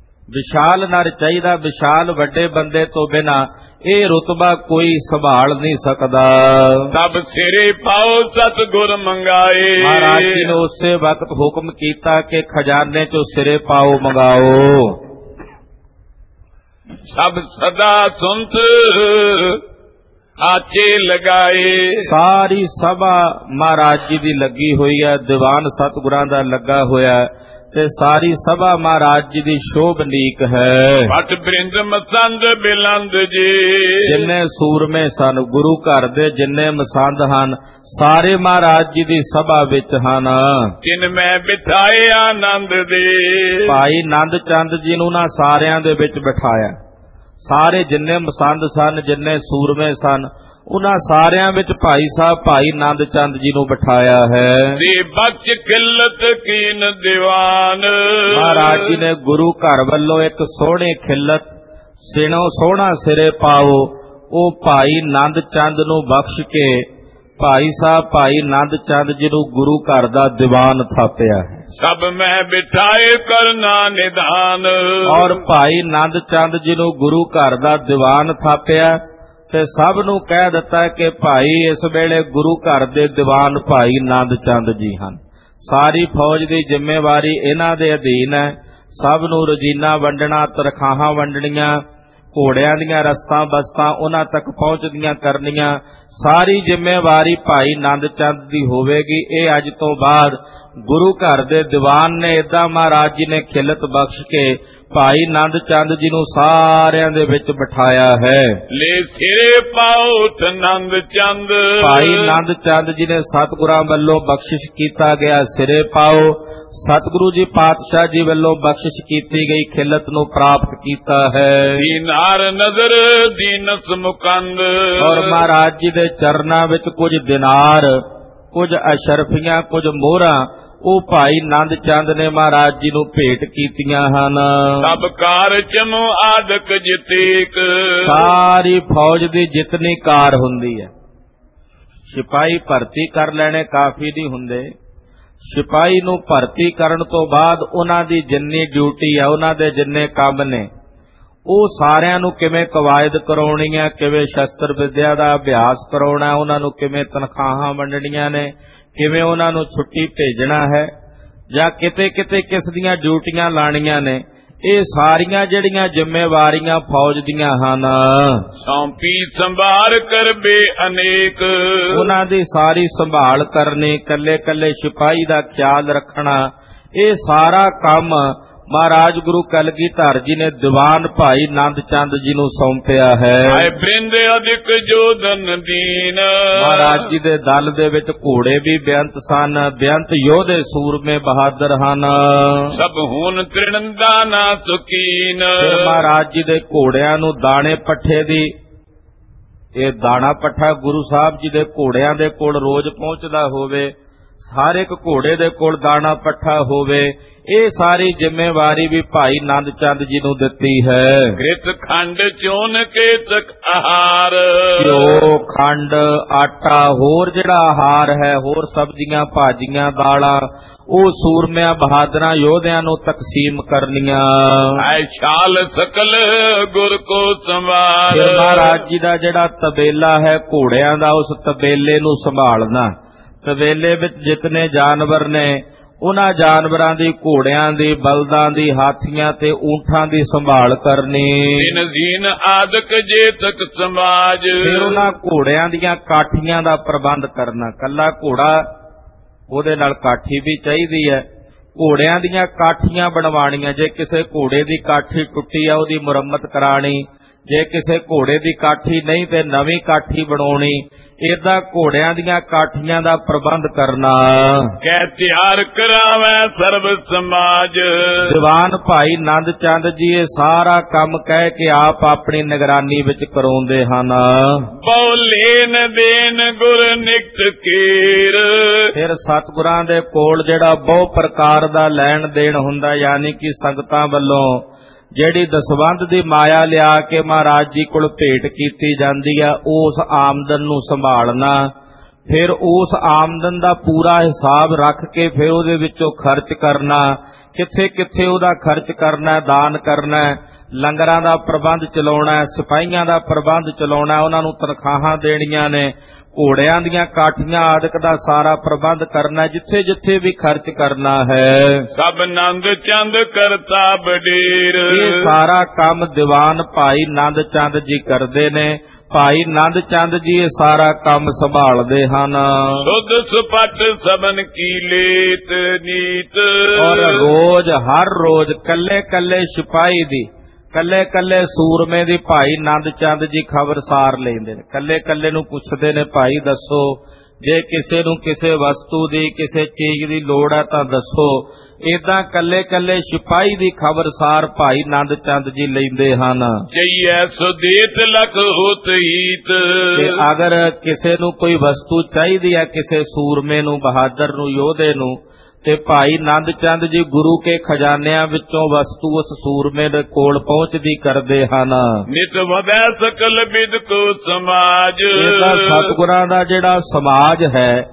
ਵਿਸ਼ਾਲ ਨਰ ਚਾਹੀਦਾ। ਵਿਸ਼ਾਲ ਵੱਡੇ ਬੰਦੇ ਤੋਂ ਬਿਨਾ ਇਹ ਰੁਤਬਾ ਕੋਈ ਸੰਭਾਲ ਨਹੀਂ ਸਕਦਾ। ਸਭ ਸਿਰੇ ਪਾਓ ਸਤਿਗੁਰ ਮੰਗਾਏ। ਮਹਾਰਾਜ ਜੀ ਨੇ ਉਸੇ ਵਕਤ ਹੁਕਮ ਕੀਤਾ ਕਿ ਖਜ਼ਾਨੇ ਚੋਂ ਸਿਰੇ ਪਾਓ ਮੰਗਾਓ। ਸਭ ਸਦਾ ਸੁਨਤ ਆਚੇ ਲਗਾਏ। ਸਾਰੀ ਸਭਾ ਮਹਾਰਾਜ ਜੀ ਦੀ ਲੱਗੀ ਹੋਈ ਹੈ, ਦੀਵਾਨ ਸਤਿਗੁਰਾਂ ਦਾ ਲੱਗਾ ਹੋਇਆ ਤੇ ਸਾਰੀ ਸਭਾ ਮਹਾਰਾਜ ਜੀ ਦੀ ਸ਼ੋਭਨੀਕ ਹੈ। ਪਟ ਬ੍ਰਿੰਦ ਮਸੰਦ ਬਿਲੰਦ ਜੀ। ਜਿੰਨੇ ਸੂਰਮੇ ਸਨ ਗੁਰੂ ਘਰ ਦੇ, ਜਿੰਨੇ ਮਸੰਦ ਹਨ, ਸਾਰੇ ਮਹਾਰਾਜ ਜੀ ਦੀ ਸਭਾ ਵਿੱਚ ਹਨ। ਜਿਨ ਮੈਂ ਬਿਠਾਏ ਆਨੰਦ ਦੇ। ਭਾਈ ਨੰਦ ਚੰਦ ਜੀ ਨੂੰ ਨਾ ਸਾਰਿਆਂ ਦੇ ਵਿੱਚ ਬਿਠਾਇਆ। ਸਾਰੇ ਜਿੰਨੇ ਮਸੰਦ ਸਨ, ਜਿੰਨੇ ਸੂਰਮੇ ਸਨ, ਉਹਨਾਂ ਸਾਰਿਆਂ ਵਿੱਚ ਭਾਈ ਸਾਹਿਬ ਭਾਈ ਨੰਦ ਚੰਦ ਜੀ ਨੂੰ ਬਿਠਾਇਆ ਹੈ। ਦੇ ਬਖਸ਼ ਖਿਲਤ ਕੀਨ ਦੀਵਾਨ। ਮਹਾਰਾਜ ਜੀ ਨੇ ਗੁਰੂ ਘਰ ਵੱਲੋਂ ਇੱਕ ਸੋਹਣੀ ਖਿਲਤ, ਸਿਣੋ ਸੋਹਣਾ ਸਿਰੇ ਪਾਓ, ਉਹ ਭਾਈ ਨੰਦ ਚੰਦ ਨੂੰ ਬਖਸ਼ ਕੇ ਭਾਈ ਸਾਹਿਬ ਭਾਈ ਨੰਦ ਚੰਦ ਜੀ ਨੂੰ ਗੁਰੂ ਘਰ ਦਾ ਦੀਵਾਨ ਥਾਪਿਆ ਹੈ। ਸਭ ਮੈਂ ਬਿਠਾਏ ਕਰਨਾ ਨਿਧਾਨ। ਔਰ ਭਾਈ ਨੰਦ ਚੰਦ ਜੀ ਨੂੰ ਗੁਰੂ ਘਰ ਦਾ ਦੀਵਾਨ ਥਾਪਿਆ ਤੇ ਸਭ ਨੂੰ ਕਹਿ ਦਿੱਤਾ ਕਿ ਭਾਈ ਇਸ ਵੇਲੇ ਗੁਰੂ ਘਰ ਦੇ ਦੀਵਾਨ ਭਾਈ ਨੰਦ ਚੰਦ ਜੀ ਹਨ। ਸਾਰੀ ਫੌਜ ਦੀ ਜ਼ਿੰਮੇਵਾਰੀ ਇਹਨਾਂ ਦੇ ਅਧੀਨ ਹੈ। ਸਭ ਨੂੰ ਰੋਜ਼ੀਨਾ ਵੰਡਣਾ, ਤਨਖਾਹਾਂ ਵੰਡਣੀਆਂ, ਘੋੜਿਆਂ ਦੀਆਂ ਰਸਤਾਂ ਬਸਤਾਂ ਉਹਨਾਂ ਤੱਕ ਪਹੁੰਚਦੀਆਂ ਕਰਨੀਆਂ, ਸਾਰੀ ਜ਼ਿੰਮੇਵਾਰੀ ਭਾਈ ਨੰਦ ਚੰਦ ਦੀ ਹੋਵੇਗੀ। ਇਹ ਅੱਜ ਤੋਂ ਬਾਅਦ ਗੁਰੂ ਘਰ ਦੇ ਦੀਵਾਨ ਨੇ ਏਦਾਂ ਮਹਾਰਾਜ ਜੀ ਨੇ ਖਿਲਤ ਬਖਸ਼ ਕੇ ਭਾਈ ਨੰਦ ਚੰਦ ਜੀ ਨੂੰ ਸਾਰਿਆਂ ਦੇ ਵਿੱਚ ਬਿਠਾਇਆ ਹੈ। ਲੈ ਸਿਰੇ ਪਾਉ ਨੰਦ ਚੰਦ। ਭਾਈ ਨੰਦ ਚੰਦ ਜੀ ਨੇ ਸਤਿਗੁਰਾਂ ਵੱਲੋਂ ਬਖਸ਼ਿਸ਼ ਕੀਤਾ ਗਿਆ ਸਿਰੇ ਪਾਓ, ਸਤਿਗੁਰੂ ਜੀ ਪਾਤਸ਼ਾਹ ਜੀ ਵੱਲੋਂ ਬਖਸ਼ਿਸ਼ ਕੀਤੀ ਗਈ ਖਿਲਤ ਨੂੰ ਪ੍ਰਾਪਤ ਕੀਤਾ ਹੈ। ਦੀਨਾਰ ਨਜ਼ਰ ਦੀਨਸ ਮੁਕੰਦ। ਔਰ ਮਹਾਰਾਜ ਜੀ ਦੇ ਚਰਨਾਂ ਵਿੱਚ ਕੁਝ ਦਿਨਾਰ, ਕੁਝ ਅਸ਼ਰਫੀਆਂ, ਕੁਝ ਮੋਹਰਾਂ ਉਹ ਭਾਈ ਨੰਦ ਚੰਦ ਨੇ ਮਹਾਰਾਜ ਜੀ ਨੂੰ ਭੇਟ ਕੀਤੀਆਂ ਹਨ। ਸਭ ਕਾਰ ਚਮੋ ਆਦਕ ਜਿਤੇਕ। ਸਾਰੀ ਫੌਜ ਦੀ ਜਿਤਨੀ ਕਾਰ ਹੁੰਦੀ ਹੈ, ਸਿਪਾਹੀ ਭਰਤੀ ਕਰ ਲੈਣੇ ਕਾਫੀ ਨਹੀਂ ਹੁੰਦੇ। ਸਿਪਾਹੀ ਨੂੰ ਭਰਤੀ ਕਰਨ ਤੋਂ ਬਾਅਦ ਉਹਨਾਂ ਦੀ ਜਿੰਨੀ ਡਿਊਟੀ ਹੈ, ਉਹਨਾਂ ਦੇ ਜਿੰਨੇ ਕੰਮ ਨੇ, ਉਹ ਸਾਰਿਆਂ ਨੂੰ ਕਿਵੇਂ ਕਵਾਇਦ ਕਰਾਉਣੀ ਹੈ, ਕਿਵੇਂ ਸ਼ਸਤਰ ਵਿਦਿਆ ਦਾ ਅਭਿਆਸ ਕਰਾਉਣਾ, ਉਹਨਾਂ ਨੂੰ ਕਿਵੇਂ ਤਨਖਾਹਾਂ ਵੰਡਣੀਆਂ ਨੇ, ਕਿਵੇਂ ਉਹਨਾਂ ਨੂੰ ਛੁੱਟੀ ਭੇਜਣਾ ਹੈ, ਜਾਂ ਕਿਤੇ ਕਿਤੇ ਕਿਸ ਦੀਆਂ ਡਿਊਟੀਆਂ ਲਾਣੀਆਂ ਨੇ, ਇਹ ਸਾਰੀਆਂ ਜਿਹੜੀਆਂ ਜ਼ਿੰਮੇਵਾਰੀਆਂ ਫੌਜ ਦੀਆਂ ਹਨ। ਸੌਂਪੀ ਸੰਭਾਲ ਕਰਬੇ ਅਨੇਕ। ਉਹਨਾਂ ਦੀ ਸਾਰੀ ਸੰਭਾਲ ਕਰਨੀ, ਕੱਲੇ ਕੱਲੇ ਸਿਪਾਹੀ ਦਾ ਖਿਆਲ ਰੱਖਣਾ, ਇਹ ਸਾਰਾ ਕੰਮ ਮਹਾਰਾਜ ਗੁਰੂ ਕਲਗੀਧਰ ਜੀ ਨੇ ਦੀਵਾਨ ਭਾਈ ਨੰਦ ਚੰਦ ਜੀ ਨੂੰ ਸੌਂਪਿਆ ਹੈ। ਆਏ ਬ੍ਰਿੰਦ ਅਧਿਕ ਜੋਧਨ ਦੀਨ। ਮਹਾਰਾਜ ਜੀ ਦੇ ਦਲ ਦੇ ਵਿੱਚ ਘੋੜੇ ਵੀ ਬੇਅੰਤ ਸਨ, ਬੇਅੰਤ ਯੋਧੇ ਸੂਰਮੇ ਬਹਾਦਰ ਹਨ। ਸਭ ਹੁਣ ਤ੍ਰਿਣਦਾਨਾ ਸੁਕੀਨ। ਫਿਰ ਮਹਾਰਾਜ ਜੀ ਦੇ ਘੋੜਿਆਂ ਨੂੰ ਦਾਣੇ ਪੱਠੇ ਦੀ, ਇਹ ਦਾਣਾ ਪੱਠਾ ਗੁਰੂ ਸਾਹਿਬ ਜੀ ਦੇ ਘੋੜਿਆਂ ਦੇ ਕੋਲ ਰੋਜ਼ ਪਹੁੰਚਦਾ ਹੋਵੇ, ਹਰ ਇੱਕ ਘੋੜੇ ਦੇ ਕੋਲ ਦਾਣਾ ਪੱਠਾ ਹੋਵੇ, ਇਹ ਸਾਰੀ ਜ਼ਿੰਮੇਵਾਰੀ ਵੀ ਭਾਈ ਨੰਦ ਚੰਦ ਜੀ ਨੂੰ ਦਿੱਤੀ ਹੈ। ਗ੍ਰਿਤ ਖੰਡ ਚੋਨ ਕੇਤਕ ਆਹਾਰ। ਘਿਓ, ਖੰਡ, ਆਟਾ, ਹੋਰ ਜਿਹੜਾ ਆਹਾਰ ਹੈ, ਹੋਰ ਸਬਜ਼ੀਆਂ, ਭਾਜੀਆਂ, ਦਾਲਾਂ, ਉਹ ਸੂਰਮਿਆਂ ਬਹਾਦਰਾਂ ਯੋਧਿਆਂ ਨੂੰ ਤਕਸੀਮ ਕਰਨੀਆਂ। ਐ ਛਾਲ ਸਕਲ ਗੁਰ ਕੋ ਸੰਭਾਲ। ਫਿਰ ਮਹਾਰਾਜ ਜੀ ਦਾ ਜਿਹੜਾ ਤਬੇਲਾ ਹੈ ਘੋੜਿਆਂ ਦਾ, ਉਸ ਤਬੇਲੇ ਨੂੰ ਸੰਭਾਲਣਾ। ਤਬੇਲੇ ਵਿੱਚ ਜਿਤਨੇ ਜਾਨਵਰ ਨੇ, ਉਹਨਾਂ ਜਾਨਵਰਾਂ ਦੀ, ਘੋੜਿਆਂ ਦੀ, ਬਲਦਾਂ ਦੀ, ਹਾਥੀਆਂ ਤੇ ਊਂਠਾਂ ਦੀ ਸੰਭਾਲ ਕਰਨੀ। ਦਿਨ ਦੀਨ ਆਦਿਕ ਜੇਤਕ ਸਮਾਜ। ਫਿਰ ਉਹਨਾਂ ਘੋੜਿਆਂ ਦੀਆਂ ਕਾਠੀਆਂ ਦਾ ਪ੍ਰਬੰਧ ਕਰਨਾ। ਕੱਲਾ ਘੋੜਾ, ਉਹਦੇ ਨਾਲ ਕਾਠੀ ਵੀ ਚਾਹੀਦੀ ਹੈ। ਘੋੜਿਆਂ ਦੀਆਂ ਕਾਠੀਆਂ ਬਣਵਾਣੀਆਂ। ਜੇ ਕਿਸੇ ਘੋੜੇ ਦੀ ਕਾਠੀ ਟੁੱਟੀ ਆ, ਉਹਦੀ ਮੁਰੰਮਤ ਕਰਾਣੀ। ਜੇ ਕਿਸੇ ਘੋੜੇ ਦੀ ਕਾਠੀ ਨਹੀਂ ਤੇ ਨਵੀਂ ਕਾਠੀ ਬਣਾਉਣੀ। ਏਦਾਂ ਘੋੜਿਆਂ ਦੀਆਂ ਕਾਠੀਆਂ ਦਾ ਪ੍ਰਬੰਧ ਕਰਨਾ। ਕਹਿ ਤਿਆਰ ਕਰਾਵੇ ਸਰਬ ਸਮਾਜ। ਦੀਵਾਨ ਭਾਈ ਨੰਦ ਚੰਦ ਜੀ ਇਹ ਸਾਰਾ ਕੰਮ ਕਹਿ ਕੇ ਆਪ ਆਪਣੀ ਨਿਗਰਾਨੀ ਵਿੱਚ ਕਰਾਉਂਦੇ ਹਨ। ਬਹੁ ਲੈਨ ਦੇਨ ਗੁਰ ਨਿਕਟ ਕੀਰ। ਫਿਰ ਸਤਿਗੁਰਾਂ ਦੇ ਕੋਲ ਜਿਹੜਾ ਬਹੁ ਪ੍ਰਕਾਰ ਦਾ ਲੈਣ ਦੇਣ ਹੁੰਦਾ, ਯਾਨੀ ਕਿ ਸੰਗਤਾਂ ਵੱਲੋਂ ਜਿਹੜੀ ਦਸਵੰਧ ਦੀ ਮਾਇਆ ਲਿਆ ਕੇ ਮਹਾਰਾਜ ਜੀ ਕੋਲ ਭੇਟ ਕੀਤੀ ਜਾਂਦੀ ਆ, ਉਸ ਆਮਦਨ ਨੂੰ ਸੰਭਾਲਣਾ। ਫਿਰ ਉਸ ਆਮਦਨ ਦਾ ਪੂਰਾ ਹਿਸਾਬ ਰੱਖ ਕੇ ਫਿਰ ਉਹਦੇ ਵਿੱਚੋਂ ਖਰਚ ਕਰਨਾ। ਕਿੱਥੇ ਕਿੱਥੇ ਉਹਦਾ ਖਰਚ ਕਰਨਾ, ਦਾਨ ਕਰਨਾ, ਲੰਗਰਾਂ ਦਾ ਪ੍ਰਬੰਧ ਚਲਾਉਣਾ, ਸਿਪਾਹੀਆਂ ਦਾ ਪ੍ਰਬੰਧ ਚਲਾਉਣਾ, ਉਹਨਾਂ ਨੂੰ ਤਨਖਾਹਾਂ ਦੇਣੀਆਂ ਨੇ, ਘੋੜਿਆਂ ਦੀਆਂ ਕਾਠੀਆਂ ਆਦਿਕ ਦਾ ਸਾਰਾ ਪ੍ਰਬੰਧ ਕਰਨਾ, ਜਿੱਥੇ ਜਿੱਥੇ ਵੀ ਖਰਚ ਕਰਨਾ ਹੈ। ਸਭ ਨੰਦ ਚੰਦ ਕਰਤਾ ਬਡੇਰ। ਇਹ ਸਾਰਾ ਕੰਮ ਦੀਵਾਨ ਭਾਈ ਨੰਦ ਚੰਦ ਜੀ ਕਰਦੇ ਨੇ। ਭਾਈ ਨੰਦ ਚੰਦ ਜੀ ਇਹ ਸਾਰਾ ਕੰਮ ਸੰਭਾਲਦੇ ਹਨ। ਸੁਧ ਸੁਪਟ ਸਬਨ ਕੀ ਲੇਤ ਨੀਤ। ਔਰ ਰੋਜ਼, ਹਰ ਰੋਜ਼ ਕੱਲੇ ਕੱਲੇ ਸਿਪਾਹੀ ਦੀ, ਕੱਲੇ ਕੱਲੇ ਸੂਰਮੇ ਦੀ ਭਾਈ ਨੰਦ ਚੰਦ ਜੀ ਖਬਰਸਾਰ ਲੈਂਦੇ ਨੇ। ਕੱਲੇ ਕੱਲੇ ਨੂੰ ਪੁੱਛਦੇ ਨੇ, ਭਾਈ ਦੱਸੋ, ਜੇ ਕਿਸੇ ਨੂੰ ਕਿਸੇ ਵਸਤੂ ਦੀ, ਕਿਸੇ ਚੀਜ਼ ਦੀ ਲੋੜ ਹੈ ਤਾਂ ਦੱਸੋ। ਏਦਾਂ ਕੱਲੇ ਕੱਲੇ ਸਿਪਾਹੀ ਦੀ ਖਬਰਸਾਰ ਭਾਈ ਨੰਦ ਚੰਦ ਜੀ ਲੈਂਦੇ ਹਨ। ਜਈਐ ਸੁਦੀਤ ਲਖ ਹੁਤ ਹੀਤ। ਤੇ ਅਗਰ ਕਿਸੇ ਨੂੰ ਕੋਈ ਵਸਤੂ ਚਾਹੀਦੀ ਹੈ, ਕਿਸੇ ਸੂਰਮੇ ਨੂੰ, ਬਹਾਦਰ ਨੂੰ, ਯੋਧੇ ਨੂੰ, ਤੇ ਭਾਈ ਨੰਦ ਚੰਦ ਜੀ ਗੁਰੂ ਕੇ ਖਜ਼ਾਨਿਆਂ ਵਿੱਚੋਂ ਵਸਤੂ ਉਸ ਸੂਰਮੇ ਦੇ ਕੋਲ ਪਹੁੰਚਦੀ ਕਰਦੇ ਹਨ। ਨਿਤ ਵਧੈ ਸਕਲ ਬਿਦ ਕੋ ਸਮਾਜ। ਇਹਦਾ ਸਤਿਗੁਰਾਂ ਦਾ ਜਿਹੜਾ ਸਮਾਜ ਹੈ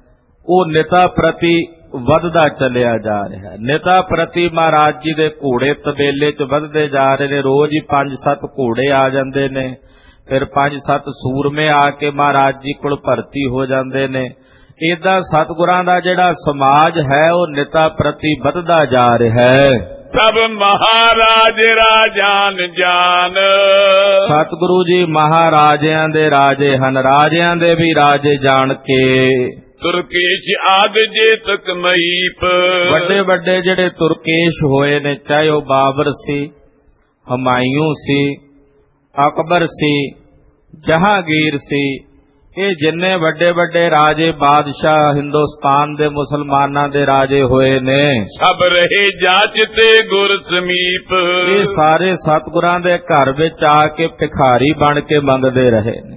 ਉਹ ਨਿਤਾ ਪ੍ਰਤੀ ਵੱਧਦਾ ਚੱਲਿਆ ਜਾ ਰਿਹਾ। ਨਿਤਾ ਪ੍ਰਤੀ ਮਹਾਰਾਜ ਜੀ ਦੇ ਘੋੜੇ ਤਬੇਲੇ 'ਚ ਵੱਧਦੇ ਜਾ ਰਹੇ ਨੇ। ਰੋਜ਼ ਹੀ ਪੰਜ ਸੱਤ ਘੋੜੇ ਆ ਜਾਂਦੇ ਨੇ, ਫਿਰ ਪੰਜ ਸੱਤ ਸੂਰਮੇ ਆ ਕੇ ਮਹਾਰਾਜ ਜੀ ਕੋਲ ਭਰਤੀ ਹੋ ਜਾਂਦੇ ਨੇ। ਏਦਾਂ ਸਤਿਗੁਰਾਂ ਦਾ ਜਿਹੜਾ ਸਮਾਜ ਹੈ ਉਹ ਨਿਤਾ ਪ੍ਰਤੀ ਵੱਧਦਾ ਜਾ ਰਿਹਾ ਹੈ। ਸਭ ਮਹਾਰਾਜ ਰਾਜਾਨ ਜਾਨ। ਸਤਿਗੁਰੂ ਜੀ ਮਹਾਰਾਜਿਆਂ ਦੇ ਰਾਜੇ ਹਨ, ਰਾਜਿਆਂ ਦੇ ਵੀ ਰਾਜੇ ਜਾਣ ਕੇ। ਤੁਰਕੇਸ਼ ਆਦ ਜੇਤਕ ਮਹੀਪ। ਵੱਡੇ ਵੱਡੇ ਜਿਹੜੇ ਤੁਰਕੇਸ਼ ਹੋਏ ਨੇ, ਚਾਹੇ ਉਹ ਬਾਬਰ ਸੀ, ਹਮਾਯੂ ਸੀ, ਅਕਬਰ ਸੀ, ਜਹਾਂਗੀਰ ਸੀ, ਇਹ ਜਿੰਨੇ ਵੱਡੇ ਵੱਡੇ ਰਾਜੇ ਬਾਦਸ਼ਾਹ ਹਿੰਦੁਸਤਾਨ ਦੇ ਮੁਸਲਮਾਨਾਂ ਦੇ ਰਾਜੇ ਹੋਏ ਨੇ, ਸਭ ਰਹੇ ਜਾਚਤੇ ਗੁਰ ਸਮੀਪ। ਇਹ ਸਾਰੇ ਸਤਿਗੁਰਾਂ ਦੇ ਘਰ ਵਿੱਚ ਆ ਕੇ ਭਿਖਾਰੀ ਬਣ ਕੇ ਮੰਗਦੇ ਰਹੇ ਨੇ।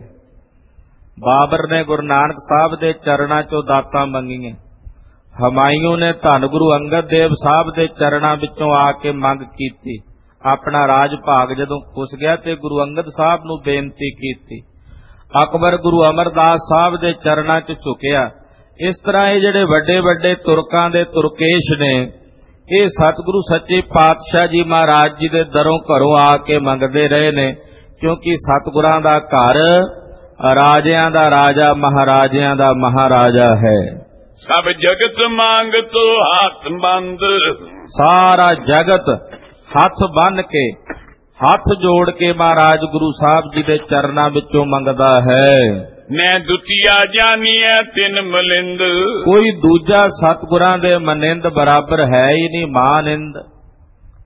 ਬਾਬਰ ਨੇ ਗੁਰੂ ਨਾਨਕ ਸਾਹਿਬ ਦੇ ਚਰਨਾਂ 'ਚੋਂ ਦਾਤਾਂ ਮੰਗੀਆਂ। ਹਮਾਯੂ ਨੇ ਧੰਨ ਗੁਰੂ ਅੰਗਦ ਦੇਵ ਸਾਹਿਬ ਦੇ ਚਰਨਾਂ ਵਿੱਚੋਂ ਆ ਕੇ ਮੰਗ ਕੀਤੀ। ਆਪਣਾ ਰਾਜ ਭਾਗ ਜਦੋਂ ਖੁੱਸ ਗਿਆ ਤੇ ਗੁਰੂ ਅੰਗਦ ਸਾਹਿਬ ਨੂੰ ਬੇਨਤੀ ਕੀਤੀ। ਅਕਬਰ ਗੁਰੂ ਅਮਰਦਾਸ ਸਾਹਿਬ ਦੇ ਚਰਨਾਂ 'ਚ ਝੁਕਿਆ। ਇਸ ਤਰ੍ਹਾਂ ਇਹ ਜਿਹੜੇ ਵੱਡੇ ਵੱਡੇ ਤੁਰਕਾਂ ਦੇ ਤੁਰਕੇਸ਼ ਨੇ, ਇਹ ਸਤਿਗੁਰੂ ਸੱਚੇ ਪਾਤਸ਼ਾਹ ਜੀ ਮਹਾਰਾਜ ਜੀ ਦੇ ਦਰੋਂ ਘਰੋਂ ਆ ਕੇ ਮੰਗਦੇ ਰਹੇ ਨੇ, ਕਿਉਂਕਿ ਸਤਿਗੁਰਾਂ ਦਾ ਘਰ ਰਾਜਿਆਂ ਦਾ ਰਾਜਾ, ਮਹਾਰਾਜਿਆਂ ਦਾ ਮਹਾਰਾਜਾ ਹੈ। ਸਭ ਜਗਤ ਮੰਗ ਤੋ ਹੱਥ ਬੰਦ। ਸਾਰਾ ਜਗਤ ਹੱਥ ਬੰਨ ਕੇ, ਹੱਥ ਜੋੜ ਕੇ ਮਹਾਰਾਜ ਗੁਰੂ ਸਾਹਿਬ ਜੀ ਦੇ ਚਰਨਾਂ ਵਿੱਚੋਂ ਮੰਗਦਾ ਹੈ। ਮੈਂ ਦੁਤੀਆ ਜਾਣੀਐ ਤਿਨ ਮਲਿੰਦ। ਕੋਈ ਦੂਜਾ ਸਤਿਗੁਰਾਂ ਦੇ ਮਨਿੰਦ ਬਰਾਬਰ ਹੈ ਹੀ ਨਹੀਂ। ਮਾਨਿੰਦ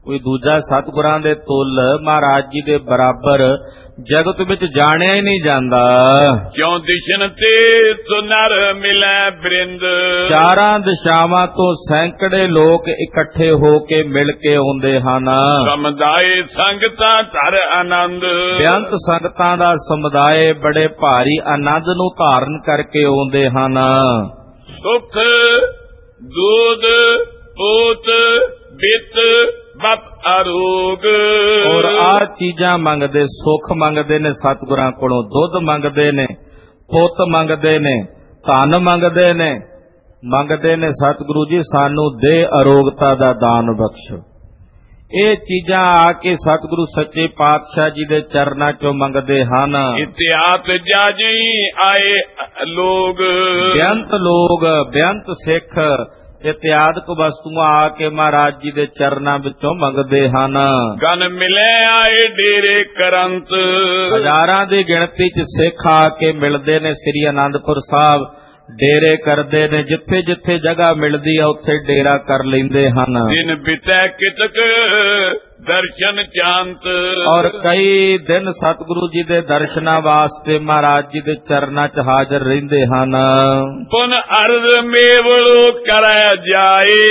ਕੋਈ ਦੂਜਾ ਸਤਿਗੁਰਾਂ ਦੇ ਤੁੱਲ ਮਹਾਰਾਜ ਜੀ ਦੇ ਬਰਾਬਰ ਜਗਤ ਵਿੱਚ ਜਾਣਿਆ ਹੀ ਨਹੀਂ ਜਾਂਦਾ। ਕਿਉਂ ਦਿਸ਼ਨ ਤੇ ਸੁਨਰ ਮਿਲੈ ਬ੍ਰਿੰਦ। ਚਾਰਾਂ ਦਿਸ਼ਾਵਾਂ ਤੋਂ ਸੈਂਕੜੇ ਲੋਕ ਇਕੱਠੇ ਹੋ ਕੇ ਮਿਲ ਕੇ ਆਉਂਦੇ ਹਨ। ਸਮੁਦਾਇ ਸੰਗਤਾਂ ਧਰ ਆਨੰਦ। ਬੇਅੰਤ ਸੰਗਤਾਂ ਦਾ ਸਮੁਦਾਇ ਬੜੇ ਭਾਰੀ ਆਨੰਦ ਨੂੰ ਧਾਰਨ ਕਰਕੇ ਆਉਂਦੇ ਹਨ। ਸੁਖ ਦੂਧ ਪੂਤ ਬਿਤ ਬਤ ਅਰੋਗ। ਔਰ ਆ ਚੀਜ਼ਾਂ ਮੰਗਦੇ, ਸੁਖ ਮੰਗਦੇ ਨੇ ਸਤਿਗੁਰਾਂ ਕੋਲੋਂ, ਦੁੱਧ ਮੰਗਦੇ ਨੇ, ਪੁੱਤ ਮੰਗਦੇ ਨੇ, ਧਨ ਮੰਗਦੇ ਨੇ, ਮੰਗਦੇ ਨੇ ਸਤਿਗੁਰੂ ਜੀ ਸਾਨੂੰ ਦੇ ਅਰੋਗਤਾ ਦਾ ਦਾਨ ਬਖਸ਼ੋ। ਇਹ ਚੀਜ਼ਾਂ ਆ ਕੇ ਸਤਿਗੁਰੂ ਸੱਚੇ ਪਾਤਸ਼ਾਹ ਜੀ ਦੇ ਚਰਨਾਂ ਚੋਂ ਮੰਗਦੇ ਹਨ। ਇਤਿਹਾਸ ਜਾਜੀ ਆਏ ਲੋਗ। ਬੇਅੰਤ ਲੋਗ, ਬੇਅੰਤ ਸਿੱਖ ਇਤਿਆਦਿਕ ਵਸਤੂਆਂ ਆ ਕੇ ਮਹਾਰਾਜ ਜੀ ਦੇ ਚਰਨਾਂ ਵਿੱਚੋਂ ਮੰਗਦੇ ਹਨ। ਗਨ ਮਿਲੇ ਆਏ ਡੇਰੇ ਕਰੰਤ। ਹਜ਼ਾਰਾਂ ਦੀ ਗਿਣਤੀ 'ਚ ਸਿੱਖ ਆ ਕੇ ਮਿਲਦੇ ਨੇ ਸ੍ਰੀ ਅਨੰਦਪੁਰ ਸਾਹਿਬ, ਡੇਰੇ ਕਰਦੇ ਨੇ। ਜਿੱਥੇ ਜਿੱਥੇ ਜਗ੍ਹਾ ਮਿਲਦੀ ਆ ਉੱਥੇ ਡੇਰਾ ਕਰ ਲੈਂਦੇ ਹਨ। ਦਿਨ ਬਿਤੈ ਕਿਤਕ ਦਰਸ਼ਨ ਚਾਂਤ। ਔਰ ਕਈ ਦਿਨ ਸਤਿਗੁਰੂ ਜੀ ਦੇ ਦਰਸ਼ਨਾਂ ਵਾਸਤੇ ਮਹਾਰਾਜ ਜੀ ਦੇ ਚਰਨਾਂ 'ਚ ਹਾਜ਼ਰ ਰਹਿੰਦੇ ਹਨ। ਪੁਨ ਅਰਜ਼ ਮੇਵਲੋ ਕਰੈ ਜਾਏ।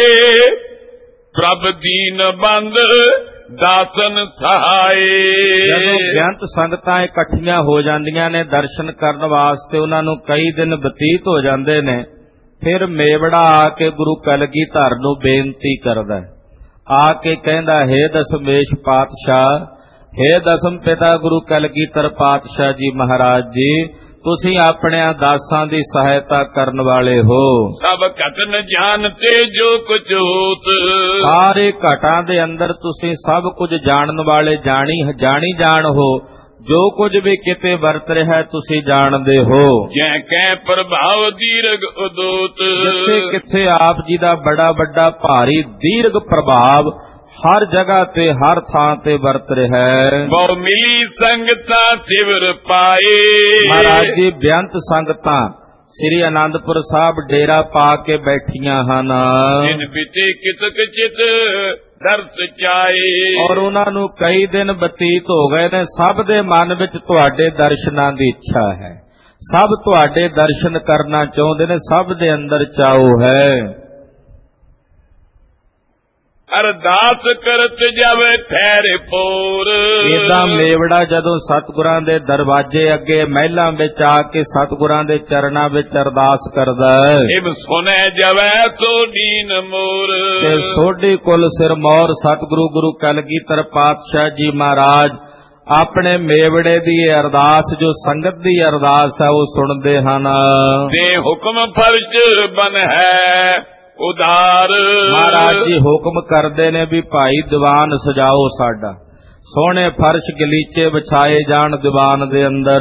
ਪ੍ਰਭ ਦੀਨ ਬੰਦ ਦਾਸਨ ਸਹਾਏ। ਜਦੋਂ ਬੇਅੰਤ ਸੰਗਤਾਂ ਇਕੱਠੀਆਂ ਹੋ ਜਾਂਦੀਆਂ ਨੇ ਦਰਸ਼ਨ ਕਰਨ ਵਾਸਤੇ, ਉਹਨਾਂ ਨੂੰ ਕਈ ਦਿਨ ਬਤੀਤ ਹੋ ਜਾਂਦੇ ਨੇ। ਫਿਰ ਮੇਵੜਾ ਆ ਕੇ ਗੁਰੂ ਕਲਗੀਧਰ ਨੂੰ ਬੇਨਤੀ ਕਰਦਾ, ਆ ਕੇ ਕਹਿੰਦਾ, ਹੇ ਦਸਮੇਸ਼ ਪਾਤਸ਼ਾਹ, ਹੇ ਦਸਮ ਪਿਤਾ ਗੁਰੂ ਕਲਗੀਧਰ ਪਾਤਸ਼ਾਹ ਜੀ ਮਹਾਰਾਜ ਜੀ, ਤੁਸੀਂ ਆਪਣਿਆਂ ਦਾਸਾਂ ਦੀ ਸਹਾਇਤਾ ਕਰਨ ਵਾਲੇ ਹੋ। ਸਭ ਘਟਨ ਜਾਣਤੇ ਜੋ ਕੁਛ ਹੋਤ। ਸਾਰੇ ਘਟਾਂ ਦੇ ਅੰਦਰ ਤੁਸੀਂ ਸਭ ਕੁਝ ਜਾਣਨ ਵਾਲੇ, ਜਾਣੀ ਜਾਣੀ ਜਾਣ ਹੋ। ਜੋ ਕੁਝ ਵੀ ਕਿਤੇ ਵਰਤ ਰਿਹਾ ਤੁਸੀਂ ਜਾਣਦੇ ਹੋ। ਜੈ ਕੈ ਪ੍ਰਭਾਵ ਦੀਰਘ ਉਦੋਤ। ਜਿੱਥੇ ਕਿੱਥੇ ਆਪ ਜੀ ਦਾ ਬੜਾ ਵੱਡਾ ਭਾਰੀ ਦੀਰਘ ਪ੍ਰਭਾਵ ਹਰ ਜਗ੍ਹਾ ਤੇ ਹਰ ਥਾਂ ਤੇ ਵਰਤ ਰਿਹਾ ਹੈ। ਬਹੁ ਮਿਲੀ ਸੰਗਤਾਂ ਸਿਵਰ ਪਾਏ। ਮਹਾਰਾਜ ਜੀ ਬੇਅੰਤ ਸੰਗਤਾਂ ਸ੍ਰੀ ਅਨੰਦਪੁਰ ਸਾਹਿਬ ਡੇਰਾ ਪਾ ਕੇ ਬੈਠੀਆਂ ਹਨ। ਦਿਨ ਬਿਤੇ ਕਿਤਕ ਚਿਤ ਦਰਸ ਚਾਏ। ਔਰ ਉਹਨਾਂ ਨੂੰ ਕਈ ਦਿਨ ਬਤੀਤ ਹੋ ਗਏ ਨੇ। ਸਭ ਦੇ ਮਨ ਵਿੱਚ ਤੁਹਾਡੇ ਦਰਸ਼ਨਾਂ ਦੀ ਇੱਛਾ ਹੈ, ਸਭ ਤੁਹਾਡੇ ਦਰਸ਼ਨ ਕਰਨਾ ਚਾਹੁੰਦੇ ਨੇ, ਸਭ ਦੇ ਅੰਦਰ ਚਾਉ ਹੈ। ਅਰਦਾਸ ਕਰਤ ਜਾਵੇ ਠਹਿਰੇ ਪੋਰ। ਏਦਾਂ ਮੇਵੜਾ ਜਦੋਂ ਸਤਿਗੁਰਾਂ ਦੇ ਦਰਵਾਜ਼ੇ ਅੱਗੇ ਮਹਿਲਾਂ ਵਿੱਚ ਆ ਕੇ ਸਤਿਗੁਰਾਂ ਦੇ ਚਰਨਾਂ ਵਿੱਚ ਅਰਦਾਸ ਕਰਦਾ ਹੈ, ਇਬ ਸੁਨੇ ਜਾਵੇ ਸੋ ਦੀਨ ਮੋਰ। ਤੇ ਸੋਢੀ ਕੁਲ ਸਿਰ ਮੌਰ ਸਤਿਗੁਰੂ ਗੁਰੂ ਕਲਗੀਧਰ ਪਾਤਸ਼ਾਹ ਜੀ ਮਹਾਰਾਜ ਆਪਣੇ ਮੇਵੜੇ ਦੀ ਅਰਦਾਸ, ਜੋ ਸੰਗਤ ਦੀ ਅਰਦਾਸ ਹੈ, ਉਹ ਸੁਣਦੇ ਹਨ। ਤੇ ਹੁਕਮ ਫਰਜ਼ ਬਨ ਹੈ ਉਧਾਰ। ਮਹਾਰਾਜ ਜੀ ਹੁਕਮ ਕਰਦੇ ਨੇ ਵੀ ਭਾਈ ਦੀਵਾਨ ਸਜਾਓ ਸਾਡਾ, ਸੋਹਣੇ ਫਰਸ਼ ਗਲੀਚੇ ਵਿਛਾਏ ਜਾਣ ਦੀਵਾਨ ਦੇ ਅੰਦਰ।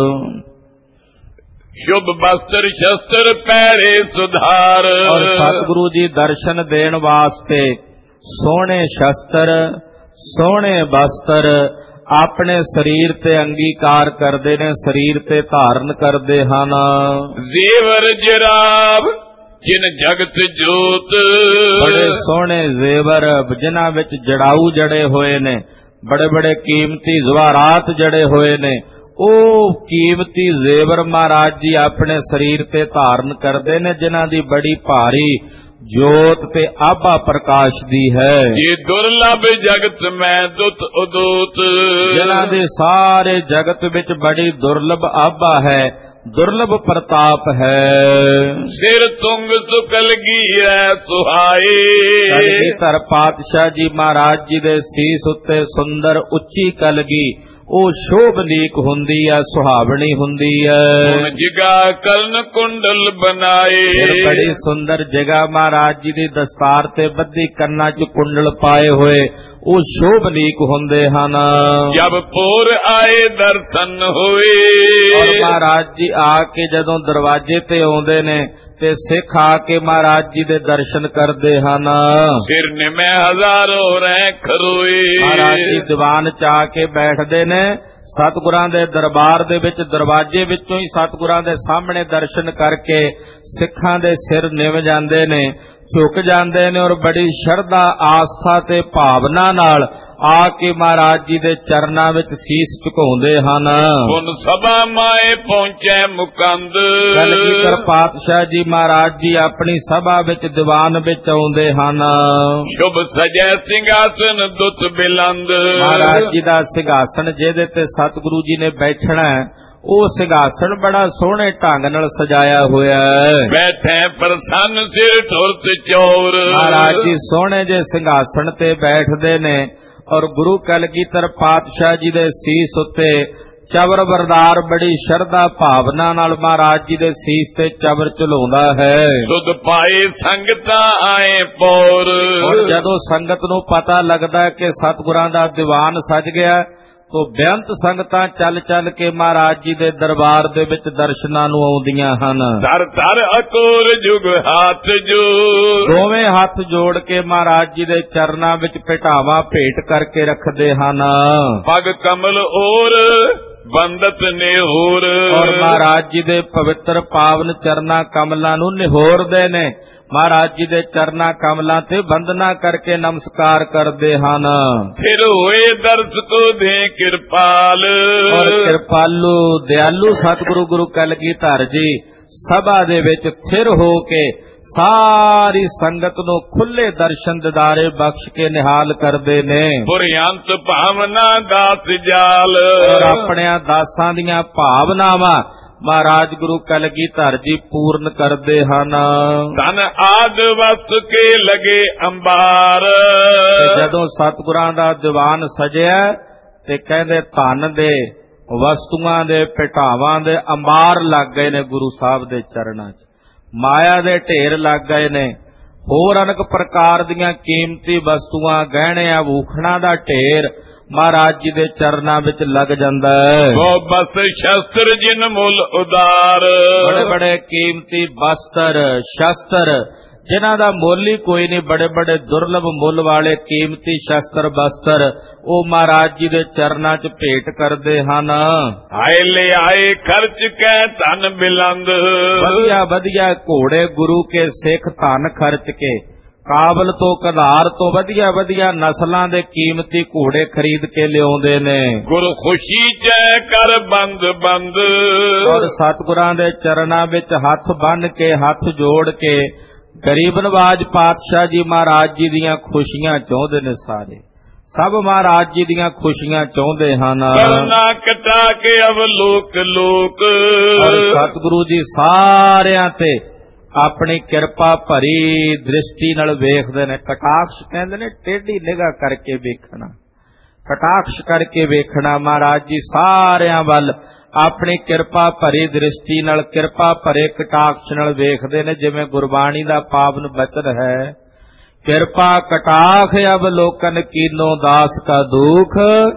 ਸ਼ੁਭ ਬਸਤਰ ਸ਼ਸਤਰ ਪਹਿਰੇ ਸੁਧਾਰ। ਔਰ ਸਤਿਗੁਰੂ ਜੀ ਦਰਸ਼ਨ ਦੇਣ ਵਾਸਤੇ ਸੋਹਣੇ ਸ਼ਸਤਰ, ਸੋਹਣੇ ਬਸਤਰ ਆਪਣੇ ਸਰੀਰ ਤੇ ਅੰਗੀਕਾਰ ਕਰਦੇ ਨੇ, ਸਰੀਰ ਤੇ ਧਾਰਨ ਕਰਦੇ ਹਨ। ਜ਼ੇਵਰ ਜਰਾਬ ਜਿਨ ਜਗਤ ਜੋਤ। ਬੜੇ ਸੋਹਣੇ ਜ਼ੇਵਰ ਜਿਨ੍ਹਾਂ ਵਿੱਚ ਜੜਾਊ ਜੜੇ ਹੋਏ ਨੇ, ਬੜੇ ਬੜੇ ਕੀਮਤੀ ਜ਼ਵਾਰਾਤ ਜੜੇ ਹੋਏ ਨੇ, ਉਹ ਕੀਮਤੀ ਜ਼ੇਵਰ ਮਹਾਰਾਜ ਜੀ ਆਪਣੇ ਸਰੀਰ ਤੇ ਧਾਰਨ ਕਰਦੇ ਨੇ, ਜਿਨ੍ਹਾਂ ਦੀ ਬੜੀ ਭਾਰੀ ਜੋਤ ਤੇ ਆਭਾ ਪ੍ਰਕਾਸ਼ ਦੀ ਹੈ। ਇਹ ਦੁਰਲਭ ਜਗਤ ਮੈਂ ਦੁੱਤ ਉਦੋਤ। ਜਿਨ੍ਹਾਂ ਦੇ ਸਾਰੇ ਜਗਤ ਵਿੱਚ ਬੜੀ ਦੁਰਲਭ ਆਭਾ ਹੈ, ਦੁਰਲਭ ਪ੍ਰਤਾਪ ਹੈ। ਸਿਰ ਤੁੰਗ ਸੁਕਲਗੀਰੈ ਸੁਹਾਏ। ਕਲਗੀਧਰ ਪਾਤਸ਼ਾਹ ਜੀ ਮਹਾਰਾਜ ਜੀ ਦੇ ਸੀਸ ਉੱਤੇ ਸੁੰਦਰ ਉੱਚੀ ਕਲਗੀ, ਉਹ ਸ਼ੋਭਨੀਕ ਹੁੰਦੀ ਹੈ, ਸੁਹਾਵਣੀ ਹੁੰਦੀ ਹੈ। ਜਿਗਾ ਕਰਨ ਕੁੰਡਲ ਬਣਾਏ। ਬੜੀ ਸੁੰਦਰ ਜਗ੍ਹਾ ਮਹਾਰਾਜ ਜੀ ਦੀ ਦਸਤਾਰ ਤੇ ਬੱਧੀ ਕੰਨਾਂ 'ਚ ਕੁੰਡਲ ਪਾਏ ਹੋਏ, ਉਹ ਸ਼ੋਭਨੀਕ ਹੁੰਦੇ ਹਨ। ਜਬ ਪੂਰ ਆਏ ਦਰਸ਼ਨ ਹੋਏ। ਔਰ ਮਹਾਰਾਜ ਜੀ ਆ ਕੇ ਜਦੋਂ ਦਰਵਾਜ਼ੇ ਤੇ ਆਉਂਦੇ ਨੇ ਤੇ ਸਿੱਖ ਆ ਕੇ ਮਹਾਰਾਜ ਜੀ ਦੇ ਦਰਸ਼ਨ ਕਰਦੇ ਹਨ। ਫਿਰ ਨਿਮੇ ਹਜ਼ਾਰੋ ਰਹਿ ਖਰੋਏ। ਮਹਾਰਾਜ ਜੀ ਦੀਵਾਨ ਚ ਆ ਕੇ ਬੈਠਦੇ ਨੇ। ਸਤਿਗੁਰਾਂ ਦੇ ਦਰਬਾਰ ਦੇ ਵਿੱਚ ਦਰਵਾਜ਼ੇ ਵਿੱਚੋਂ ਹੀ ਸਤਿਗੁਰਾਂ ਦੇ ਸਾਹਮਣੇ ਦਰਸ਼ਨ ਕਰਕੇ ਸਿੱਖਾਂ ਦੇ ਸਿਰ ਨਿਵ ਜਾਂਦੇ ਨੇ, ਝੁਕ ਜਾਂਦੇ ਨੇ ਔਰ ਬੜੀ ਸ਼ਰਧਾ ਆਸਥਾ ਤੇ ਭਾਵਨਾ ਨਾਲ ਆ ਕੇ ਮਹਾਰਾਜ ਜੀ ਦੇ ਚਰਨਾਂ ਵਿੱਚ ਸੀਸ ਝੁਕਾਉਂਦੇ ਹਨ। ਹੁਣ ਸਭਾ ਮਾਏ ਪਹੁੰਚੇ ਮੁਕੰਦ। ਕਲਗੀਧਰ ਪਾਤਸ਼ਾਹ ਜੀ ਮਹਾਰਾਜ ਜੀ ਆਪਣੀ ਸਭਾ ਵਿੱਚ ਦੀਵਾਨ ਵਿੱਚ ਆਉਂਦੇ ਹਨ। ਸ਼ੁਭ ਸਜੈ ਸਿੰਘਾਸਨ ਦੁੱਤ ਬਿਲੰਦ। ਮਹਾਰਾਜ ਜੀ ਦਾ ਸਿੰਘਾਸਨ ਜਿਹਦੇ ਤੇ ਸਤਿਗੁਰੂ ਜੀ ਨੇ ਬੈਠਣਾ ਹੈ, ਉਹ ਸਿੰਘਾਸਨ ਬੜਾ ਸੋਹਣੇ ਢੰਗ ਨਾਲ ਸਜਾਇਆ ਹੋਇਆ ਹੈ। ਬੈਠੇ ਪ੍ਰਸੰਨ ਸਿਰ ਠੁਰਤ ਚੌਰ। ਮਹਾਰਾਜ ਜੀ ਸੋਹਣੇ ਜੇ ਸਿੰਘਾਸਨ ਤੇ ਬੈਠਦੇ ਨੇ ਔਰ ਗੁਰੂ ਕਲਗੀਧਰ ਪਾਤਸ਼ਾਹ ਜੀ ਦੇ ਸੀਸ ਉੱਤੇ ਚਵਰ ਬਰਦਾਰ ਬੜੀ ਸ਼ਰਧਾ ਭਾਵਨਾ ਨਾਲ ਮਹਾਰਾਜ ਜੀ ਦੇ ਸੀਸ ਤੇ ਚਵਰ ਝੁਲਾਉਂਦਾ ਹੈ। ਸੁਧ ਪਾਏ ਸੰਗਤਾਂ ਆਏ ਪੌਰ। ਹੁਣ ਜਦੋਂ ਸੰਗਤ ਨੂੰ ਪਤਾ ਲੱਗਦਾ ਕਿ ਸਤਿਗੁਰਾਂ ਦਾ ਦੀਵਾਨ ਸਜ ਗਿਆ, ਤੋ ਬੇਅੰਤ ਸੰਗਤਾਂ ਚੱਲ ਚੱਲ ਕੇ ਮਹਾਰਾਜ ਜੀ ਦੇ ਦਰਬਾਰ ਦੇ ਵਿੱਚ ਦਰਸ਼ਨਾਂ ਨੂੰ ਆਉਂਦੀਆਂ ਹਨ। ਧਰ ਧਰ ਅਕੋਰ ਜੁਗ ਹੱਥ ਜੋੜ। ਦੋਵੇਂ ਹੱਥ ਜੋੜ ਕੇ ਮਹਾਰਾਜ ਜੀ ਦੇ ਚਰਨਾਂ ਵਿੱਚ ਭੇਟਾਵਾਂ ਭੇਟ ਕਰਕੇ ਰੱਖਦੇ ਹਨ। ਪਗ ਕਮਲ ਔਰ ਬੰਦਤ ਨਿਹੋਰ। ਔਰ ਮਹਾਰਾਜ ਜੀ ਦੇ ਪਵਿੱਤਰ ਪਾਵਨ ਚਰਨਾਂ ਕਮਲਾਂ ਨੂੰ ਨਿਹੋਰਦੇ ਨੇ। ਮਹਾਰਾਜ ਜੀ ਦੇ ਚਰਨਾਂ ਕਮਲਾਂ ਤੇ ਬੰਦਨਾ ਕਰਕੇ ਨਮਸਕਾਰ ਕਰਦੇ ਹਨ। ਫਿਰ ਹੋਏ ਦਰਸ ਕੋ ਦੇ ਕਿਰਪਾਲ। ਔਰ ਕਿਰਪਾਲੂ ਦਿਆਲੂ ਸਤਿਗੁਰੂ ਗੁਰੂ ਕਲਗੀਧਰ ਜੀ ਸਭਾ ਦੇ ਵਿੱਚ ਥਿਰ ਹੋ ਕੇ ਸਾਰੀ ਸੰਗਤ ਨੂੰ ਖੁੱਲੇ ਦਰਸ਼ਨ ਦਿਦਾਰੇ ਬਖਸ਼ ਕੇ ਨਿਹਾਲ ਕਰਦੇ ਨੇ। ਪੁਰਯੰਤ ਭਾਵਨਾ ਦਾਸ ਜਾਲ। ਔਰ ਆਪਣਿਆਂ ਦਾਸਾਂ ਦੀਆਂ ਭਾਵਨਾਵਾਂ ਮਹਾਰਾਜ ਗੁਰੂ ਕਲਗੀਧਰ ਜੀ ਪੂਰਨ ਕਰਦੇ ਹਨ। ਧਨ ਆਦ ਵਸ ਕੇ ਲਗੇ ਅੰਬਾਰ। ਜਦੋਂ ਸਤਿਗੁਰਾਂ ਦਾ ਦੀਵਾਨ ਸਜਿਆ ਤੇ ਕਹਿੰਦੇ ਧਨ ਦੇ ਵਸਤੂਆਂ ਦੇ ਭੇਟਾਵਾਂ ਦੇ ਅੰਬਾਰ ਲੱਗ ਗਏ ਨੇ ਗੁਰੂ ਸਾਹਿਬ ਦੇ ਚਰਨਾਂ 'ਚ, ਮਾਇਆ ਦੇ ਢੇਰ ਲੱਗ ਗਏ ਨੇ, ਹੋਰ ਅਨੇਕ ਪ੍ਰਕਾਰ ਦੀਆਂ ਕੀਮਤੀ ਵਸਤੂਆਂ ਗਹਿਣੇ ਆਭੂਖਣਾਂ ਦਾ ਢੇਰ ਮਹਾਰਾਜ ਜੀ ਦੇ ਚਰਨਾਂ ਵਿੱਚ ਲੱਗ ਜਾਂਦਾ ਹੈ। ਉਹ ਬਸ ਸ਼ਸਤਰ ਜਿਨ ਮੁੱਲ ਉਦਾਰ। ਬੜੇ ਬੜੇ ਕੀਮਤੀ ਬਸਤਰ ਸ਼ਸਤਰ ਜਿਨ੍ਹਾਂ ਦਾ ਮੁੱਲ ਹੀ ਕੋਈ ਨਹੀਂ, ਬੜੇ ਬੜੇ ਦੁਰਲਭ ਮੁੱਲ ਵਾਲੇ ਕੀਮਤੀ ਸ਼ਸਤਰ ਬਸਤਰ ਉਹ ਮਹਾਰਾਜ ਜੀ ਦੇ ਚਰਨਾਂ 'ਚ ਭੇਟ ਕਰਦੇ ਹਨ। ਆਏ ਲੈ ਆਏ ਖਰਚ ਕੇ ਧਨ ਬਿਲੰਦ। ਵਧੀਆ ਵਧੀਆ ਘੋੜੇ ਗੁਰੂ ਕੇ ਸਿੱਖ ਧਨ ਖਰਚ ਕੇ, ਕਾਬਲ ਤੋਂ ਕਧਾਰ ਤੋਂ ਵਧੀਆ ਵਧੀਆ ਨਸਲਾਂ ਦੇ ਕੀਮਤੀ ਘੋੜੇ ਖਰੀਦ ਕੇ ਲਿਆਉਂਦੇ ਨੇ। ਗੁਰ ਖੁਸ਼ੀ ਚੈ ਕਰ ਬੰਦ ਬੰਦ। ਔਰ ਸਤਿਗੁਰਾਂ ਦੇ ਚਰਨਾਂ ਵਿੱਚ ਹੱਥ ਬੰਨ੍ਹ ਕੇ ਹੱਥ ਜੋੜ ਕੇ ਗਰੀਬ ਨਵਾਜ ਪਾਤਸ਼ਾਹ ਜੀ ਮਹਾਰਾਜ ਜੀ ਦੀਆਂ ਖੁਸ਼ੀਆਂ ਚਾਹੁੰਦੇ ਨੇ। ਸਾਰੇ ਸਭ ਮਹਾਰਾਜ ਜੀ ਦੀਆਂ ਖੁਸ਼ੀਆਂ ਚਾਹੁੰਦੇ ਹਨ। ਕਰਨਾ ਕਟਾ ਕੇ ਅਵਲੋਕ ਲੋਕ। ਔਰ ਸਤਿਗੁਰੂ ਜੀ ਸਾਰਿਆਂ ਤੇ ਆਪਣੀ ਕਿਰਪਾ ਭਰੀ ਦ੍ਰਿਸ਼ਟੀ ਨਾਲ ਵੇਖਦੇ ਨੇ। ਕਟਾਕਸ਼ ਕਹਿੰਦੇ ਨੇ ਟੇਢੀ ਨਿਗਾਹ ਕਰਕੇ ਵੇਖਣਾ, ਕਟਾਕਸ਼ ਕਰਕੇ ਵੇਖਣਾ। ਮਹਾਰਾਜ ਜੀ ਸਾਰਿਆਂ ਵੱਲ ਆਪਣੀ ਕਿਰਪਾ ਭਰੀ ਦ੍ਰਿਸ਼ਟੀ ਨਾਲ, ਕਿਰਪਾ ਭਰੇ ਕਟਾਕਸ਼ ਨਾਲ ਵੇਖਦੇ ਨੇ। ਜਿਵੇਂ ਗੁਰਬਾਣੀ ਦਾ ਪਾਵਨ ਬਚਨ ਹੈ, ਕਿਰਪਾ ਕਟਾਖ ਅਵਲੋਕਨ ਕੀਨੋ ਦਾਸ ਕਾ ਦੁਖ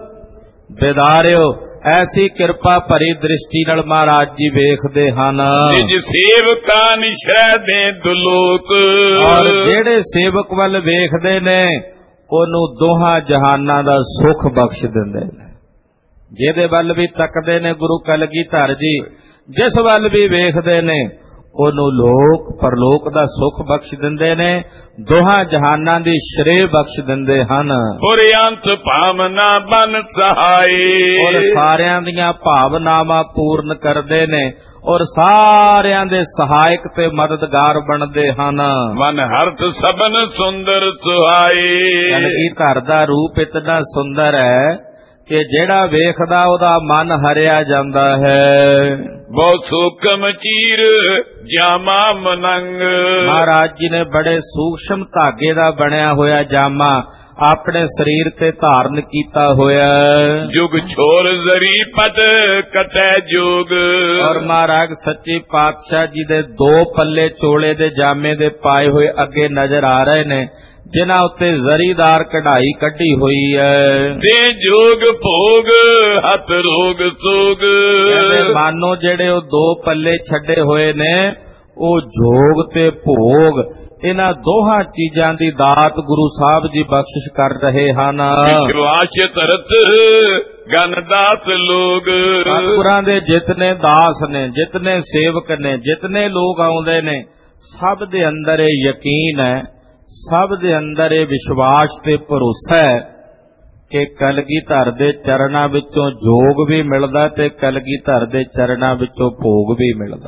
ਬਿਦਾਰਿਓ। ਐਸੀ ਕਿਰਪਾ ਭਰੀ ਦ੍ਰਿਸ਼ਟੀ ਨਾਲ ਮਹਾਰਾਜ ਜੀ ਵੇਖਦੇ ਹਨ। ਨਿਜ ਸੇਵਕਾ ਨਿਸ਼ਰੈ ਦੇ ਦੁਲੋਕ। ਔਰ ਜਿਹੜੇ ਸੇਵਕ ਵੱਲ ਵੇਖਦੇ ਨੇ ਉਹਨੂੰ ਦੋਹਾਂ ਜਹਾਨਾਂ ਦਾ ਸੁੱਖ ਬਖਸ਼ ਦਿੰਦੇ ਨੇ। ਜਿਹਦੇ ਵੱਲ ਵੀ ਤੱਕਦੇ ਨੇ ਗੁਰੂ ਕਲਗੀਧਰ ਜੀ, ਜਿਸ ਵੱਲ ਵੀ ਵੇਖਦੇ ਨੇ ਉਹਨੂੰ ਲੋਕ ਪਰਲੋਕ ਦਾ ਸੁੱਖ ਬਖਸ਼ ਦਿੰਦੇ ਨੇ, ਦੋਹਾਂ ਜਹਾਨਾਂ ਦੀ ਸ਼੍ਰੇਅ ਬਖਸ਼ ਦਿੰਦੇ ਹਨ। ਪੁਰਯੰਤ ਭਾਵਨਾ ਬਨ ਸਹਾਈ। ਔਰ ਸਾਰਿਆਂ ਦੀਆਂ ਭਾਵਨਾਵਾਂ ਪੂਰਨ ਕਰਦੇ ਨੇ ਔਰ ਸਾਰਿਆਂ ਦੇ ਸਹਾਇਕ ਤੇ ਮਦਦਗਾਰ ਬਣਦੇ ਹਨ। ਮਨ ਹਰਥ ਸਭਨ ਸੁੰਦਰ ਸੁਹਾਈ। ਕਲਗੀਧਰ ਦਾ ਰੂਪ ਇਤਨਾ ਸੁੰਦਰ ਹੈ ਕਿ ਜਿਹੜਾ ਵੇਖਦਾ ਉਹਦਾ ਮਨ ਹਰਿਆ ਜਾਂਦਾ ਹੈ। ਬਹੁਤ ਸੂਖਮ ਚੀਰ ਜਾਮਾ ਮਨੰਗ। ਮਹਾਰਾਜ ਜੀ ਨੇ ਬੜੇ ਸੂਖਸ਼ਮ ਧਾਗੇ ਦਾ ਬਣਿਆ ਹੋਇਆ ਜਾਮਾ ਆਪਣੇ ਸਰੀਰ ਤੇ ਧਾਰਨ ਕੀਤਾ ਹੋਇਆ। ਜੁਗ ਛੋਰ ਜ਼ਰੀ ਪਟ ਕਟੈ ਜੋਗ। ਔਰ ਮਹਾਰਾਜ ਸੱਚੇ ਪਾਤਸ਼ਾਹ ਜੀ ਦੇ ਦੋ ਪੱਲੇ ਚੋਲੇ ਦੇ ਜਾਮੇ ਦੇ ਪਾਏ ਹੋਏ ਅੱਗੇ ਨਜ਼ਰ ਆ ਰਹੇ ਨੇ, ਜਿਨ੍ਹਾਂ ਉੱਤੇ ਜ਼ਰੀਦਾਰ ਕਢਾਈ ਕੱਢੀ ਹੋਈ ਹੈ। ਤੇ ਜੋਗ ਭੋਗ ਹੱਥ ਰੋਗ ਸੋਗ। ਮਾਨੋ ਜਿਹੜੇ ਉਹ ਦੋ ਪੱਲੇ ਛੱਡੇ ਹੋਏ ਨੇ ਉਹ ਜੋਗ ਤੇ ਭੋਗ, ਇਹਨਾਂ ਦੋਹਾਂ ਚੀਜ਼ਾਂ ਦੀ ਦਾਤ ਗੁਰੂ ਸਾਹਿਬ ਜੀ ਬਖਸ਼ਿਸ਼ ਕਰ ਰਹੇ ਹਨ। ਵਿਸ਼ਵਾਸ ਧਰਤ ਗਨ ਦਾਸ ਲੋਗ, ਸਤਿਗੁਰਾਂ ਦੇ ਜਿਤਨੇ ਦਾਸ ਨੇ, ਜਿਤਨੇ ਸੇਵਕ ਨੇ, ਜਿਤਨੇ ਲੋਕ ਆਉਂਦੇ ਨੇ, ਸਭ ਦੇ ਅੰਦਰ ਇਹ ਯਕੀਨ ਹੈ, ਸਭ ਦੇ ਅੰਦਰ ਇਹ ਵਿਸ਼ਵਾਸ ਤੇ ਭਰੋਸਾ ਹੈ ਕਿ ਕਲਗੀਧਰ ਦੇ ਚਰਨਾਂ ਵਿੱਚੋਂ ਜੋਗ ਵੀ ਮਿਲਦਾ ਤੇ ਕਲਗੀਧਰ ਦੇ ਚਰਨਾਂ ਵਿੱਚੋਂ ਭੋਗ ਵੀ ਮਿਲਦਾ।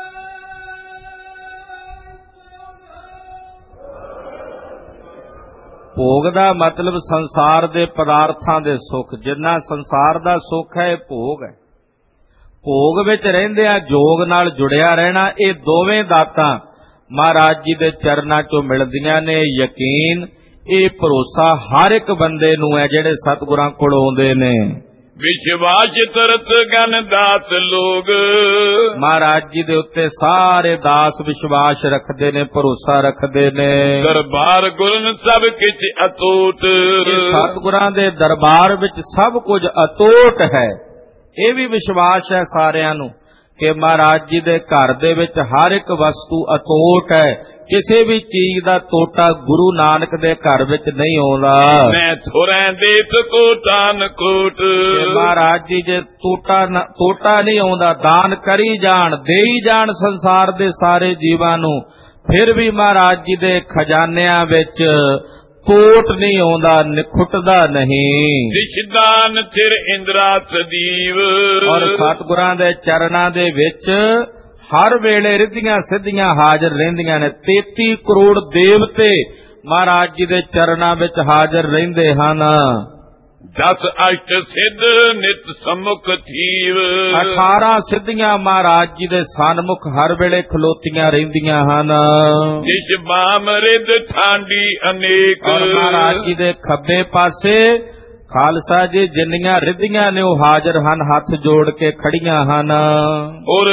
ਭੋਗ ਦਾ ਮਤਲਬ ਸੰਸਾਰ ਦੇ ਪਦਾਰਥਾਂ ਦੇ ਸੁੱਖ, ਜਿੰਨਾ ਸੰਸਾਰ ਦਾ ਸੁੱਖ ਹੈ ਇਹ ਭੋਗ ਹੈ। ਭੋਗ ਵਿੱਚ ਰਹਿੰਦਿਆਂ ਜੋਗ ਨਾਲ ਜੁੜਿਆ ਰਹਿਣਾ, ਇਹ ਦੋਵੇਂ ਦਾਤਾਂ ਮਹਾਰਾਜ ਜੀ ਦੇ ਚਰਨਾਂ ਚੋਂ ਮਿਲਦੀਆਂ ਨੇ। ਯਕੀਨ, ਇਹ ਭਰੋਸਾ ਹਰ ਇੱਕ ਬੰਦੇ ਨੂੰ ਹੈ ਜਿਹੜੇ ਸਤਿਗੁਰਾਂ ਕੋਲ ਆਉਂਦੇ ਨੇ। ਵਿਸ਼ਵਾਸ ਤਰਤ ਗਨ ਦਾਸ ਲੋਗ, ਮਹਾਰਾਜ ਜੀ ਦੇ ਉੱਤੇ ਸਾਰੇ ਦਾਸ ਵਿਸ਼ਵਾਸ ਰੱਖਦੇ ਨੇ, ਭਰੋਸਾ ਰੱਖਦੇ ਨੇ। ਦਰਬਾਰ ਗੁਰਨ ਸਭ ਕਿਛ ਅਤੁੱਟ, ਸਤਿਗੁਰਾਂ ਦੇ ਦਰਬਾਰ ਵਿੱਚ ਸਭ ਕੁਝ ਅਤੁੱਟ ਹੈ। ਇਹ ਵੀ ਵਿਸ਼ਵਾਸ ਹੈ ਸਾਰਿਆਂ ਨੂੰ ਕਿ ਮਹਾਰਾਜ ਜੀ ਦੇ ਘਰ ਦੇ ਵਿੱਚ ਹਰ ਇੱਕ ਵਸਤੂ ਅਤੁੱਟ ਹੈ। ਕਿਸੇ ਵੀ ਚੀਜ਼ ਦਾ ਟੋਟਾ ਗੁਰੂ ਨਾਨਕ ਦੇ ਘਰ ਵਿੱਚ ਨਹੀਂ ਆਉਂਦਾ। ਮੈਂ ਥੋੜ੍ਹਾਂ ਦੇ ਕੋਟਾਨ ਕੋਟ, ਮਹਾਰਾਜ ਜੀ ਜੇ ਟੋਟਾ ਟੋਟਾ ਨਹੀਂ ਆਉਂਦਾ, ਦਾਨ ਕਰੀ ਜਾਣ, ਦੇਈ ਜਾਣ ਸੰਸਾਰ ਦੇ ਸਾਰੇ ਜੀਵਾਂ ਨੂੰ, ਫਿਰ ਵੀ ਮਹਾਰਾਜ ਜੀ ਦੇ ਖਜ਼ਾਨਿਆਂ ਵਿੱਚ ਕੋਟ ਨਹੀਂ ਆਉਂਦਾ, ਨਿਖੁੱਟਦਾ ਨਹੀਂ। ਦਿਸ਼ਦਾਨ ਥਿਰ ਇੰਦਰਾ ਸਦੀਵ, ਔਰ ਸਤਿਗੁਰਾਂ ਦੇ ਚਰਨਾਂ ਦੇ ਵਿੱਚ ਹਰ ਵੇਲੇ ਰਿੱਧੀਆਂ ਸਿੱਧੀਆਂ ਹਾਜ਼ਰ ਰਹਿੰਦੀਆਂ ਨੇ। ਤੇਤੀ ਕਰੋੜ ਦੇਵਤੇ ਮਹਾਰਾਜ ਜੀ ਦੇ ਚਰਨਾਂ ਵਿੱਚ ਹਾਜ਼ਰ ਰਹਿੰਦੇ ਹਨ। ਦਸ ਅਸ਼ਟ ਸਿੱਧ ਨਿਤ ਸਮੁਖ ਥੀਵ, ਅਠਾਰਾਂ ਸਿੱਧੀਆਂ ਮਹਾਰਾਜ ਜੀ ਦੇ ਸਨਮੁਖ ਹਰ ਵੇਲੇ ਖਲੋਤੀਆਂ ਰਹਿੰਦੀਆਂ ਹਨ। ਜਿਸ ਬਾਮ ਰਿੱਧ ਠਾਂਡੀ ਅਨੇਕ, ਔਰ ਮਹਾਰਾਜ ਜੀ ਦੇ ਖੱਬੇ ਪਾਸੇ ਖਾਲਸਾ ਜੀ ਜਿੰਨੀਆਂ ਰਿੱਧੀਆਂ ਨੇ ਉਹ ਹਾਜ਼ਰ ਹਨ, ਹੱਥ ਜੋੜ ਕੇ ਖੜੀਆਂ ਹਨ। ਔਰ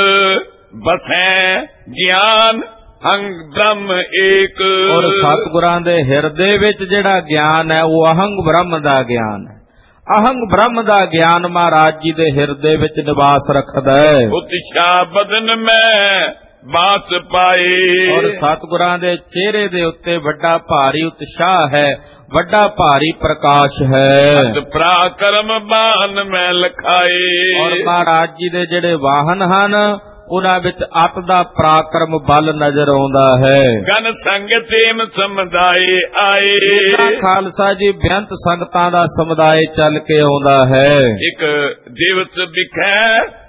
ਬਸੈ ਗਿਆਨ ਅਹੰਗ ਬ੍ਰਹਮ ਏਕ, ਔਰ ਸਤਿਗੁਰਾਂ ਦੇ ਹਿਰਦੇ ਵਿੱਚ ਜਿਹੜਾ ਗਿਆਨ ਹੈ ਉਹ ਅਹੰਗ ਬ੍ਰਹਮ ਦਾ ਗਿਆਨ ਹੈ। ਅਹੰਗ ਬ੍ਰਹਮ ਦਾ ਗਿਆਨ ਮਹਾਰਾਜ ਜੀ ਦੇ ਹਿਰਦੇ ਵਿੱਚ ਨਿਵਾਸ ਰੱਖਦਾ ਹੈ। ਉਤਸ਼ਾਹ ਬਦਨ ਮੈਂ ਬਾਸ ਪਾਏ, ਔਰ ਸਤਿਗੁਰਾਂ ਦੇ ਚਿਹਰੇ ਦੇ ਉੱਤੇ ਵੱਡਾ ਭਾਰੀ ਉਤਸ਼ਾਹ ਹੈ, ਵੱਡਾ ਭਾਰੀ ਪ੍ਰਕਾਸ਼ ਹੈ। ਪਰਾਕਰਮ ਬਾਨ ਮੈਂ ਲਖਾਏ, ਔਰ ਮਹਾਰਾਜ ਜੀ ਦੇ ਜਿਹੜੇ ਵਾਹਨ ਹਨ ਉਹਨਾਂ ਵਿੱਚ ਅਤ ਦਾ ਪਰਾਕਰਮ ਬਲ ਨਜ਼ਰ ਆਉਂਦਾ ਹੈ। ਗਨ ਸੰਗ ਤੇਮ ਸਮੁਦਾਏ ਆਏ, ਖਾਲਸਾ ਜੀ ਬੇਅੰਤ ਸੰਗਤਾਂ ਦਾ ਸਮੁਦਾਇ ਚੱਲ ਕੇ ਆਉਂਦਾ ਹੈ। ਇੱਕ ਦਿਵਸ ਵਿਖੇ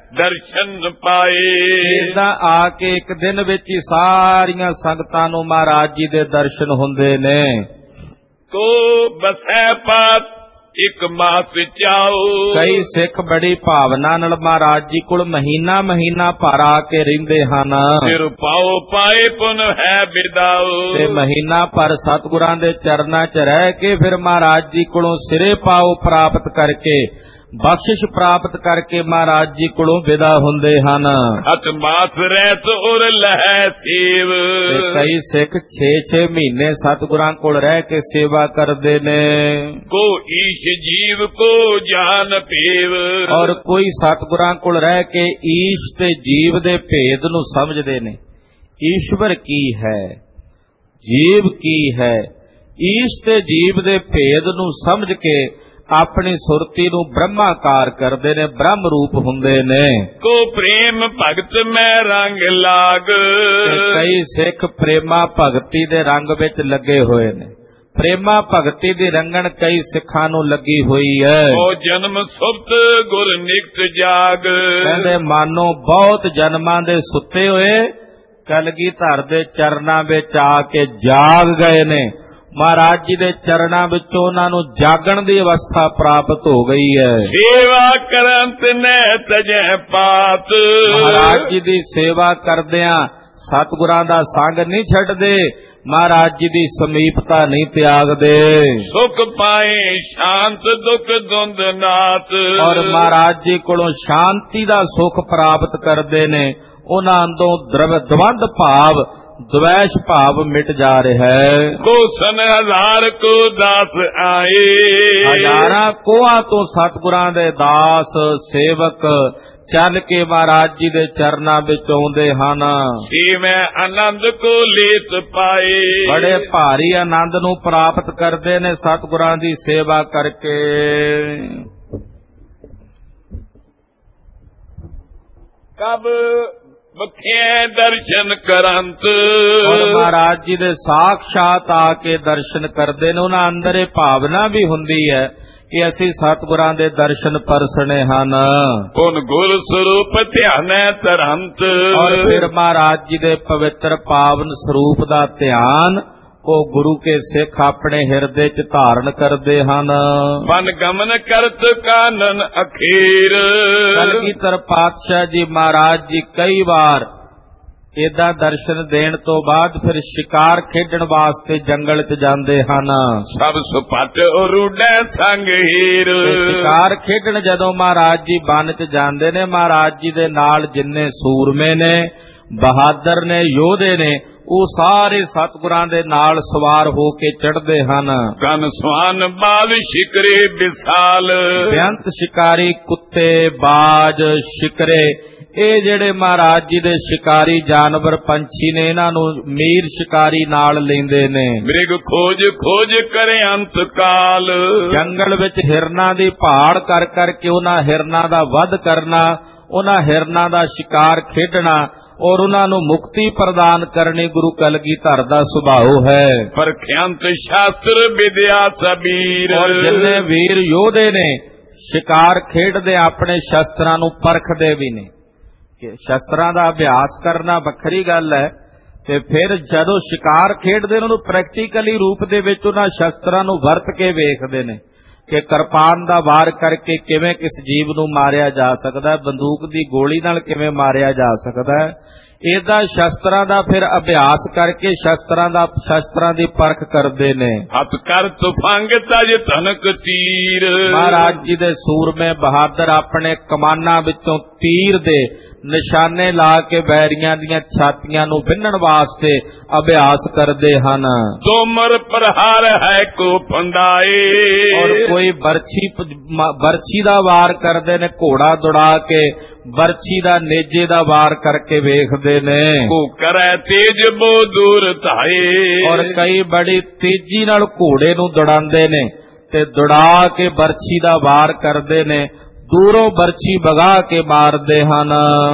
ਦਰਸ਼ਨ ਪਾਏ, ਇਦਾਂ ਆ ਕੇ ਇੱਕ ਦਿਨ ਵਿੱਚ ਹੀ ਸਾਰੀਆਂ ਸੰਗਤਾਂ ਨੂੰ ਮਹਾਰਾਜ ਜੀ ਦੇ ਦਰਸ਼ਨ ਹੁੰਦੇ ਨੇ। ਤੋ ਬਸੈ ਪਾਤ ਇੱਕ ਮਾਸ ਚਾਓ, ਕਈ ਸਿੱਖ ਬੜੀ ਭਾਵਨਾ ਨਾਲ ਮਹਾਰਾਜ ਜੀ ਕੋਲ ਮਹੀਨਾ ਮਹੀਨਾ ਭਰ ਆ ਕੇ ਰਹਿੰਦੇ ਹਨ। ਫਿਰ ਪਾਓ ਪਾਏ ਪੁਨ ਹੈ ਬਿਦਾਓ, ਤੇ ਮਹੀਨਾ ਭਰ ਸਤਿਗੁਰਾਂ ਦੇ ਚਰਨਾਂ 'ਚ ਰਹਿ ਕੇ ਫਿਰ ਮਹਾਰਾਜ ਜੀ ਕੋਲੋਂ ਸਿਰੇ ਪਾਓ ਪ੍ਰਾਪਤ ਕਰਕੇ, ਬਖਸ਼ਿਸ਼ ਪ੍ਰਾਪਤ ਕਰਕੇ ਮਹਾਰਾਜ ਜੀ ਕੋਲੋਂ ਵਿਦਾ ਹੁੰਦੇ ਹਨ। ਅਤ ਮਾਸ ਰਹਿਤ ਔਰ ਲਹਿ ਸੇਵ, ਤੇ ਕਈ ਸਿੱਖ ਛੇ ਛੇ ਮਹੀਨੇ ਸਤਿਗੁਰਾਂ ਕੋਲ ਰਹਿ ਕੇ ਸੇਵਾ ਕਰਦੇ ਨੇ। ਕੋ ਈਸ਼ ਜੀਵ ਕੋ ਜਾਨ ਭੇਵ, ਔਰ ਕੋਈ ਸਤਿਗੁਰਾਂ ਕੋਲ ਰਹਿ ਕੇ ਈਸ਼ ਤੇ ਜੀਵ ਦੇ ਭੇਦ ਨੂੰ ਸਮਝਦੇ ਨੇ। ਈਸ਼ਵਰ ਕੀ ਹੈ, ਜੀਵ ਕੀ ਹੈ, ਈਸ਼ ਤੇ ਜੀਵ ਦੇ ਭੇਦ ਨੂੰ ਸਮਝ ਕੇ ਆਪਣੀ ਸੁਰਤੀ ਨੂੰ ਬ੍ਰਹਮਾਕਾਰ ਕਰਦੇ ਨੇ, ਬ੍ਰਹਮ ਰੂਪ ਹੁੰਦੇ ਨੇ। ਕੋ ਪ੍ਰੇਮ ਭਗਤ ਮੈਂ ਰੰਗ ਲਾਗ, ਕਈ ਸਿੱਖ ਪ੍ਰੇਮਾ ਭਗਤੀ ਦੇ ਰੰਗ ਵਿੱਚ ਲੱਗੇ ਹੋਏ ਨੇ। ਪ੍ਰੇਮਾ ਭਗਤੀ ਦੀ ਰੰਗਣ ਕਈ ਸਿੱਖਾਂ ਨੂੰ ਲੱਗੀ ਹੋਈ ਹੈ। ਉਹ ਜਨਮ ਸੁਪਤ ਗੁਰ ਨਿਕਟ ਜਾਗ, ਕਹਿੰਦੇ ਮਾਨੋ ਬਹੁਤ ਜਨਮਾਂ ਦੇ ਸੁੱਤੇ ਹੋਏ ਕਲਗੀਧਰ ਦੇ ਚਰਨਾਂ ਵਿੱਚ ਆ ਕੇ ਜਾਗ ਗਏ ਨੇ। ਮਹਾਰਾਜ ਜੀ ਦੇ ਚਰਨਾਂ ਵਿੱਚੋਂ ਉਹਨਾਂ ਨੂੰ ਜਾਗਣ ਦੀ ਅਵਸਥਾ ਪ੍ਰਾਪਤ ਹੋ ਗਈ ਹੈ। ਸੇਵਾ ਕਰਨ ਤਨੈ ਤਜੈ ਪਾਤ, ਮਹਾਰਾਜ ਜੀ ਦੀ ਸੇਵਾ ਕਰਦਿਆਂ ਸਤਿਗੁਰਾਂ ਦਾ ਸੰਗ ਨਹੀਂ ਛੱਡਦੇ, ਮਹਾਰਾਜ ਜੀ ਦੀ ਸਮੀਪਤਾ ਨਹੀਂ ਤਿਆਗਦੇ। ਸੁਖ ਪਾਏ ਸ਼ਾਂਤ ਦੁਖ ਦੁੰਦ ਨਾਤ, ਔਰ ਮਹਾਰਾਜ ਜੀ ਕੋਲੋਂ ਸ਼ਾਂਤੀ ਦਾ ਸੁਖ ਪ੍ਰਾਪਤ ਕਰਦੇ ਨੇ। ਉਹਨਾਂ ਅੰਦਰੋਂ ਦਵੰਦ ਭਾਵ द्वेष भाव मिट जा रहा है। कोसन हजार को दास आए, हजारां कोहां तो सतगुरां दे दास सेवक चल के महाराज जी दे चरनां विच आउंदे हन। मैं आनंद को लेत पाए, बड़े भारी आनंद नूं प्राप्त करदे ने सतगुरां दी सेवा करके। कब बखे दर्शन करंत, और महाराज जी दे साक्षात आके दर्शन करदे ने, उन्हां अंदर इह भावना भी हुंदी है कि असी सतगुरां दे दर्शन परसने हन। उन गुर स्वरूप ध्यानै तरंत, और फिर महाराज जी दे पवित्र पावन स्वरूप दा ध्यान ਉਹ ਗੁਰੂ ਕੇ ਸਿੱਖ ਆਪਣੇ ਹਿਰਦੇ ਚ ਧਾਰਨ ਕਰਦੇ ਹਨ। ਮਨ ਗਮਨ ਕਰਤ ਕਾਨਨ ਅਖੀਰ, ਕਲਗੀਧਰ ਪਾਤਸ਼ਾਹ ਜੀ ਮਹਾਰਾਜ ਜੀ ਕਈ ਵਾਰ ਏਦਾਂ ਦਰਸ਼ਨ ਦੇਣ ਤੋਂ ਬਾਅਦ ਫਿਰ ਸ਼ਿਕਾਰ ਖੇਡਣ ਵਾਸਤੇ ਜੰਗਲ ਚ ਜਾਂਦੇ ਹਨ। ਸਭ ਸੁਪਟ ਰੂੜੈ ਸੰਗ ਹੀਰ, ਸ਼ਿਕਾਰ ਖੇਡਣ ਜਦੋਂ ਮਹਾਰਾਜ ਜੀ ਬਨ ਚ ਜਾਂਦੇ ਨੇ, ਮਹਾਰਾਜ ਜੀ ਦੇ ਨਾਲ ਜਿੰਨੇ ਸੂਰਮੇ ਨੇ, ਬਹਾਦਰ ਨੇ, ਯੋਧੇ ਨੇ, ਉਹ ਸਾਰੇ ਸਤਿਗੁਰਾਂ ਦੇ ਨਾਲ ਸਵਾਰ ਹੋ ਕੇ ਚੜ੍ਹਦੇ ਹਨ। ਕਨ ਸਵਾਨ ਬਾਲ ਸ਼ਿਕਰੇ ਵਿਸਾਲ, ਬੇਅੰਤ ਸ਼ਿਕਾਰੀ ਕੁੱਤੇ, ਬਾਜ, ਸ਼ਿਕਰੇ, ਇਹ ਜਿਹੜੇ ਮਹਾਰਾਜ ਜੀ ਦੇ ਸ਼ਿਕਾਰੀ ਜਾਨਵਰ ਪੰਛੀ ਨੇ, ਇਹਨਾਂ ਨੂੰ ਮੀਰ ਸ਼ਿਕਾਰੀ ਨਾਲ ਲੈਂਦੇ ਨੇ। ਮ੍ਰਿਗ ਖੋਜ ਖੋਜ ਕਰੇ ਅੰਤ ਕਾਲ, ਜੰਗਲ ਵਿੱਚ ਹਿਰਨਾਂ ਦੀ ਭਾਲ ਕਰ ਕਰਕੇ ਉਹਨਾਂ ਹਿਰਨਾਂ ਦਾ ਵਧ ਕਰਨਾ, ਉਹਨਾਂ ਹਿਰਨਾਂ ਦਾ ਸ਼ਿਕਾਰ ਖੇਡਣਾ और उन्होंने मुक्ति प्रदान करनी गुरु कलगीधर दा सुभाव है। परख्यांत शास्त्र विद्या सबीर, और जिन्ने वीर योधे ने शिकार खेडदे अपने शस्त्रां नूं परखदे भी ने कि शस्त्रां दा अभ्यास करना वखरी गल है, ते फिर जदों शिकार खेडदे उन्हां नूं प्रैक्टिकली रूप दे विच उन्हां शस्त्रां नूं वरत के वेखदे ने कि किरपान दा वार करके किवें किस जीव नूं मारिया जा सकदा है, बंदूक दी गोली नाल किवें मारिया जा सकदा है। ਇਹਦਾ ਸ਼ਸਤਰਾਂ ਦਾ ਫਿਰ ਅਭਿਆਸ ਕਰਕੇ ਸ਼ਸਤਰਾਂ ਦਾ ਸ਼ਸਤਰਾਂ ਦੀ ਪਰਖ ਕਰਦੇ ਨੇ। ਹੱਥ ਕਰ ਤੁਫੰਗ ਤਜ ਧਨਕ ਤੀਰ, ਮਹਾਰਾਜ ਜੀ ਦੇ ਸੂਰਮੇ ਬਹਾਦਰ ਆਪਣੇ ਕਮਾਨਾਂ ਵਿੱਚੋਂ ਤੀਰ ਦੇ ਨਿਸ਼ਾਨੇ ਲਾ ਕੇ ਬੈਰੀਆਂ ਦੀਆਂ ਛਾਤੀਆਂ ਨੂੰ ਵਿੰਨਣ ਵਾਸਤੇ ਅਭਿਆਸ ਕਰਦੇ ਹਨ। ਤੋਮਰ ਪ੍ਰਹਾਰ ਹੈ ਕੋ ਫੰਦਾਏ, ਔਰ ਕੋਈ ਬਰਛੀ ਬਰਛੀ ਦਾ ਵਾਰ ਕਰਦੇ ਨੇ, ਘੋੜਾ ਦੌੜਾ ਕੇ ਬਰਛੀ ਦਾ ਨੇਜੇ ਦਾ ਵਾਰ ਕਰਕੇ ਵੇਖਦੇ ਨੇ। ਕੋ ਕਰੈ ਤੇਜ ਬੋ ਦੂਰ ਧਾਏ, ਔਰ ਕਈ ਬੜੀ ਤੇਜ਼ੀ ਨਾਲ ਘੋੜੇ ਨੂੰ ਦੌੜਾਉਂਦੇ ਨੇ ਤੇ ਦੌੜਾ ਕੇ ਬਰਛੀ ਦਾ ਵਾਰ ਕਰਦੇ ਨੇ, ਦੂਰੋਂ ਬਰਛੀ ਵਗਾ ਕੇ ਮਾਰਦੇ ਹਨ।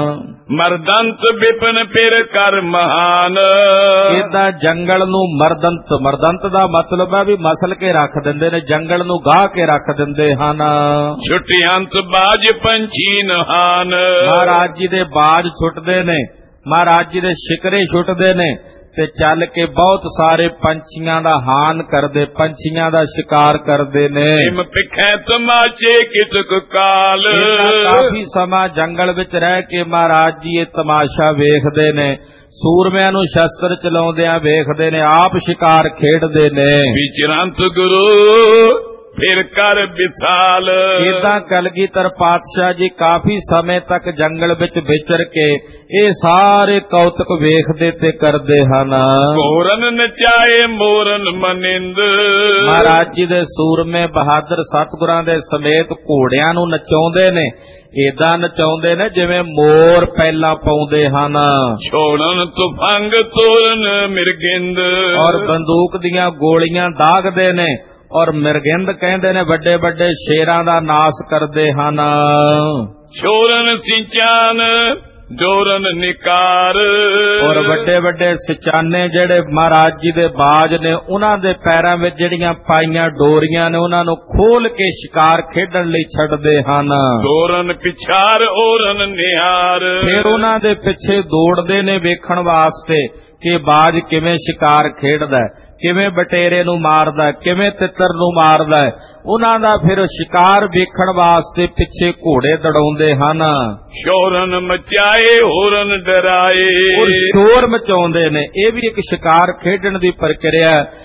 ਮਰਦੰਤ ਵਿਪਨ ਫਿਰ ਕਰ ਮਹਾਨ, ਇਹਦਾ ਜੰਗਲ ਨੂੰ ਮਰਦੰਤ, ਮਰਦੰਤ ਦਾ ਮਤਲਬ ਹੈ ਵੀ ਮਸਲ ਕੇ ਰੱਖ ਦਿੰਦੇ ਨੇ, ਜੰਗਲ ਨੂੰ ਗਾਹ ਕੇ ਰੱਖ ਦਿੰਦੇ ਹਨ। ਛੁੱਟਿਅੰਤ ਬਾਜ ਪੰਛੀ ਨਹਾਨ, ਮਹਾਰਾਜ ਜੀ ਦੇ ਬਾਜ ਛੁੱਟਦੇ ਨੇ, ਮਹਾਰਾਜ ਜੀ ਦੇ ਸ਼ਿਕਰੇ ਛੁੱਟਦੇ ਨੇ ਤੇ ਚੱਲ ਕੇ ਬਹੁਤ ਸਾਰੇ ਪੰਛੀਆਂ ਦਾ ਹਾਨ ਕਰਦੇ, ਪੰਛੀਆਂ ਦਾ ਸ਼ਿਕਾਰ ਕਰਦੇ ਨੇ। ਇਮ ਪਿਖੈ ਤਮਾਚੇ ਕਿਤਕ ਕਾਲ, ਕਾਫੀ ਸਮਾਂ ਜੰਗਲ ਵਿੱਚ ਰਹਿ ਕੇ ਮਹਾਰਾਜ ਜੀ ਇਹ ਤਮਾਸ਼ਾ ਵੇਖਦੇ ਨੇ, ਸੂਰਮਿਆਂ ਨੂੰ ਸ਼ਸਤਰ ਚਲਾਉਂਦਿਆਂ ਵੇਖਦੇ ਨੇ, ਆਪ ਸ਼ਿਕਾਰ ਖੇਡਦੇ ਨੇ। ਵਿਚਰੰਤ ਗੁਰੂ ਫਿਰ ਕਰ ਵਿਸਾਲ, ਇਦਾਂ ਕਲਗੀਧਰ ਪਾਤਸ਼ਾਹ ਜੀ ਕਾਫੀ ਸਮੇਂ ਤੱਕ ਜੰਗਲ ਵਿੱਚ ਵਿਚਰ ਕੇ ਇਹ ਸਾਰੇ ਕੌਤਕ ਵੇਖਦੇ ਤੇ ਕਰਦੇ ਹਨ। ਮੋਰਨ ਨਚਾਏ ਮੋਰਨ ਮਨਿੰਦ, ਮਹਾਰਾਜ ਜੀ ਦੇ ਸੂਰਮੇ ਬਹਾਦਰ ਸਤਿਗੁਰਾਂ ਦੇ ਸਮੇਤ ਘੋੜਿਆਂ ਨੂੰ ਨਚਾਉਂਦੇ ਨੇ, ਏਦਾਂ ਨਚਾਉਂਦੇ ਨੇ ਜਿਵੇਂ ਮੋਰ ਪਹਿਲਾਂ ਪਾਉਂਦੇ ਹਨ। ਛੋੜਨ ਤੁਫੰਗ ਤੋਰਨ ਮਿਰਗਿੰਦ, ਔਰ ਬੰਦੂਕ ਦੀਆਂ ਗੋਲੀਆਂ ਦਾਗਦੇ ਨੇ, ਔਰ ਮਿਰਗਿੰਦ ਕਹਿੰਦੇ ਨੇ ਵੱਡੇ ਵੱਡੇ ਸ਼ੇਰਾਂ ਦਾ ਨਾਸ ਕਰਦੇ ਹਨ। ਛੋਰਨ ਸਿੰਚਾਨ ਜੋਰਨ ਨਿਕਾਰ, ਔਰ ਵੱਡੇ ਵੱਡੇ ਸਿਚਾਨੇ ਜਿਹੜੇ ਮਹਾਰਾਜ ਜੀ ਦੇ ਬਾਜ ਨੇ, ਉਹਨਾਂ ਦੇ ਪੈਰਾਂ ਵਿੱਚ ਜਿਹੜੀਆਂ ਪਾਈਆਂ ਡੋਰੀਆਂ ਨੇ, ਉਹਨਾਂ ਨੂੰ ਖੋਲ ਕੇ ਸ਼ਿਕਾਰ ਖੇਡਣ ਲਈ ਛੱਡਦੇ ਹਨ। ਦੋਰਨ ਪਿਛਾਰ ਔਰਨ ਨਿਹਾਰ, ਫਿਰ ਉਹਨਾਂ ਦੇ ਪਿੱਛੇ ਦੌੜਦੇ ਨੇ ਵੇਖਣ ਵਾਸਤੇ ਕਿ ਬਾਜ ਕਿਵੇਂ ਸ਼ਿਕਾਰ ਖੇਡਦਾ ਹੈ, ਕਿਵੇਂ ਬਟੇਰੇ ਨੂੰ ਮਾਰਦਾ, ਕਿਵੇਂ ਤਿੱਤਰ ਨੂੰ ਮਾਰਦਾ। ਉਹਨਾਂ ਦਾ ਫਿਰ ਸ਼ਿਕਾਰ ਵੇਖਣ ਵਾਸਤੇ ਪਿੱਛੇ ਘੋੜੇ ਦੜਾਉਂਦੇ ਹਨ। ਸ਼ੋਰਨ ਮਚਾਏ ਹੋਰਨ ਡਰਾਏ, ਔਰ ਸ਼ੋਰ ਮਚਾਉਂਦੇ ਨੇ। ਇਹ ਵੀ ਇੱਕ ਸ਼ਿਕਾਰ ਖੇਡਣ ਦੀ ਪ੍ਰਕਿਰਿਆ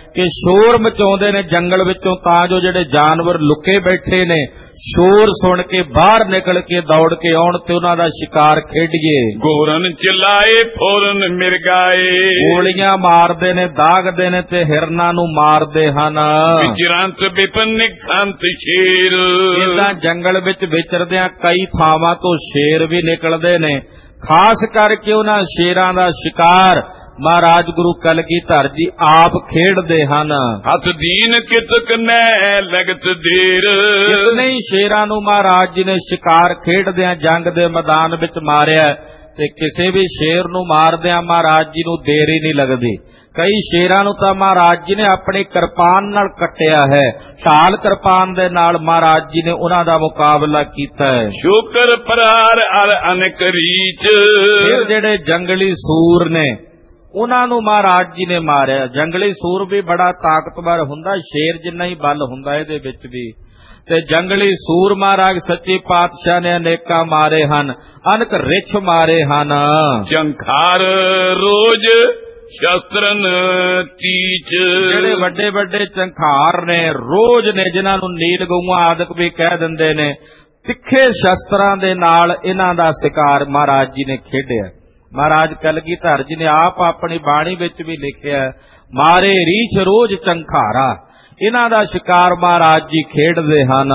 ਕਿ ਸ਼ੋਰ ਮਚਾਉਂਦੇ ਨੇ ਜੰਗਲ ਵਿੱਚੋਂ, ਤਾਂ ਜੋ ਜਿਹੜੇ ਜਾਨਵਰ ਲੁਕੇ ਬੈਠੇ ਨੇ ਸ਼ੋਰ ਸੁਣ ਕੇ ਬਾਹਰ ਨਿਕਲ ਕੇ ਦੌੜ ਕੇ ਆਉਣ ਤੇ ਉਹਨਾਂ ਦਾ ਸ਼ਿਕਾਰ ਖੇਡੀਏ। ਗੋਰਨ ਚਲਾਏ ਫੋਰਨ ਮਿਰਗਾਏ, ਗੋਲੀਆਂ ਮਾਰਦੇ ਨੇ, ਦਾਗਦੇ ਨੇ ਤੇ ਹਿਰਨਾਂ ਨੂੰ ਮਾਰਦੇ ਹਨ। ਵਿਚਰੰਤ ਵਿਪਨਿਕ ਸੰਤ ਸ਼ੇਰ, ਇਦਾਂ ਜੰਗਲ ਵਿੱਚ ਵਿਚਰਦਿਆਂ ਕਈ ਥਾਵਾਂ ਤੋਂ ਸ਼ੇਰ ਵੀ ਨਿਕਲਦੇ ਨੇ। ਖਾਸ ਕਰਕੇ ਉਹਨਾਂ ਸ਼ੇਰਾਂ ਦਾ ਸ਼ਿਕਾਰ ਮਹਾਰਾਜ ਗੁਰੂ ਕਲਗੀਧਰ ਜੀ ਆਪ ਖੇਡਦੇ ਹਨ। ਹੱਥ ਦੀਨ ਕਿਤਕ ਨੈ ਲਗਤ ਦੇਰ, ਇਤਨੇ ਹੀ ਸ਼ੇਰਾਂ ਨੂੰ ਮਹਾਰਾਜ ਜੀ ਨੇ ਸ਼ਿਕਾਰ ਖੇਡਦਿਆਂ ਜੰਗ ਦੇ ਮੈਦਾਨ ਵਿੱਚ ਮਾਰਿਆ, ਤੇ ਕਿਸੇ ਵੀ ਸ਼ੇਰ ਨੂੰ ਮਾਰਦਿਆਂ ਮਹਾਰਾਜ ਜੀ ਨੂੰ ਦੇਰ ਹੀ ਨਹੀਂ ਲੱਗਦੀ। ਕਈ ਸ਼ੇਰਾਂ ਨੂੰ ਤਾਂ ਮਹਾਰਾਜ ਜੀ ਨੇ ਆਪਣੀ ਕਿਰਪਾਨ ਨਾਲ ਕੱਟਿਆ ਹੈ, ਢਾਲ ਕਿਰਪਾਨ ਦੇ ਨਾਲ ਮਹਾਰਾਜ ਜੀ ਨੇ ਉਹਨਾਂ ਦਾ ਮੁਕਾਬਲਾ ਕੀਤਾ ਹੈ। ਸ਼ੁਕਰ ਪਰਾਰ ਅਰ ਅਨਕ ਰੀਚ, ਫਿਰ ਜਿਹੜੇ ਜੰਗਲੀ ਸੂਰ ਨੇ ਉਹਨਾਂ ਨੂੰ ਮਹਾਰਾਜ ਜੀ ਨੇ ਮਾਰਿਆ। ਜੰਗਲੀ ਸੂਰ ਵੀ ਬੜਾ ਤਾਕਤਵਰ ਹੁੰਦਾ, ਸ਼ੇਰ ਜਿੰਨਾ ਹੀ ਬਲ ਹੁੰਦਾ ਇਹਦੇ ਵਿੱਚ ਵੀ। ਤੇ ਜੰਗਲੀ ਸੂਰ ਮਹਾਰਾਜ ਸੱਚੇ ਪਾਤਸ਼ਾਹ ਨੇ ਅਨੇਕਾਂ ਮਾਰੇ ਹਨ, ਅਨਕ ਰਿਛ ਮਾਰੇ ਹਨ। ਚੰਖਾਰ ਰੋਜ ਸ਼ਸਤਰਨ ਤੀਚ, ਜਿਹੜੇ ਵੱਡੇ ਵੱਡੇ ਚੰਖਾਰ ਨੇ, ਰੋਜ ਨੇ, ਜਿਨ੍ਹਾਂ ਨੂੰ ਨੀਲ ਗਊਆਂ ਆਦਿਕ ਵੀ ਕਹਿ ਦਿੰਦੇ ਨੇ, ਤਿੱਖੇ ਸ਼ਸਤਰਾਂ ਦੇ ਨਾਲ ਇਹਨਾਂ ਦਾ ਸ਼ਿਕਾਰ ਮਹਾਰਾਜ ਜੀ ਨੇ ਖੇਡਿਆ। ਮਹਾਰਾਜ ਕਲਗੀਧਰ ਜੀ ਨੇ ਆਪ ਆਪਣੀ ਬਾਣੀ ਵਿੱਚ ਵੀ ਲਿਖਿਆ, ਮਾਰੇ ਰੀਛ ਰੋਜ ਚੰਖਾਰਾ। ਇਹਨਾਂ ਦਾ ਸ਼ਿਕਾਰ ਮਹਾਰਾਜ ਜੀ ਖੇਡਦੇ ਹਨ।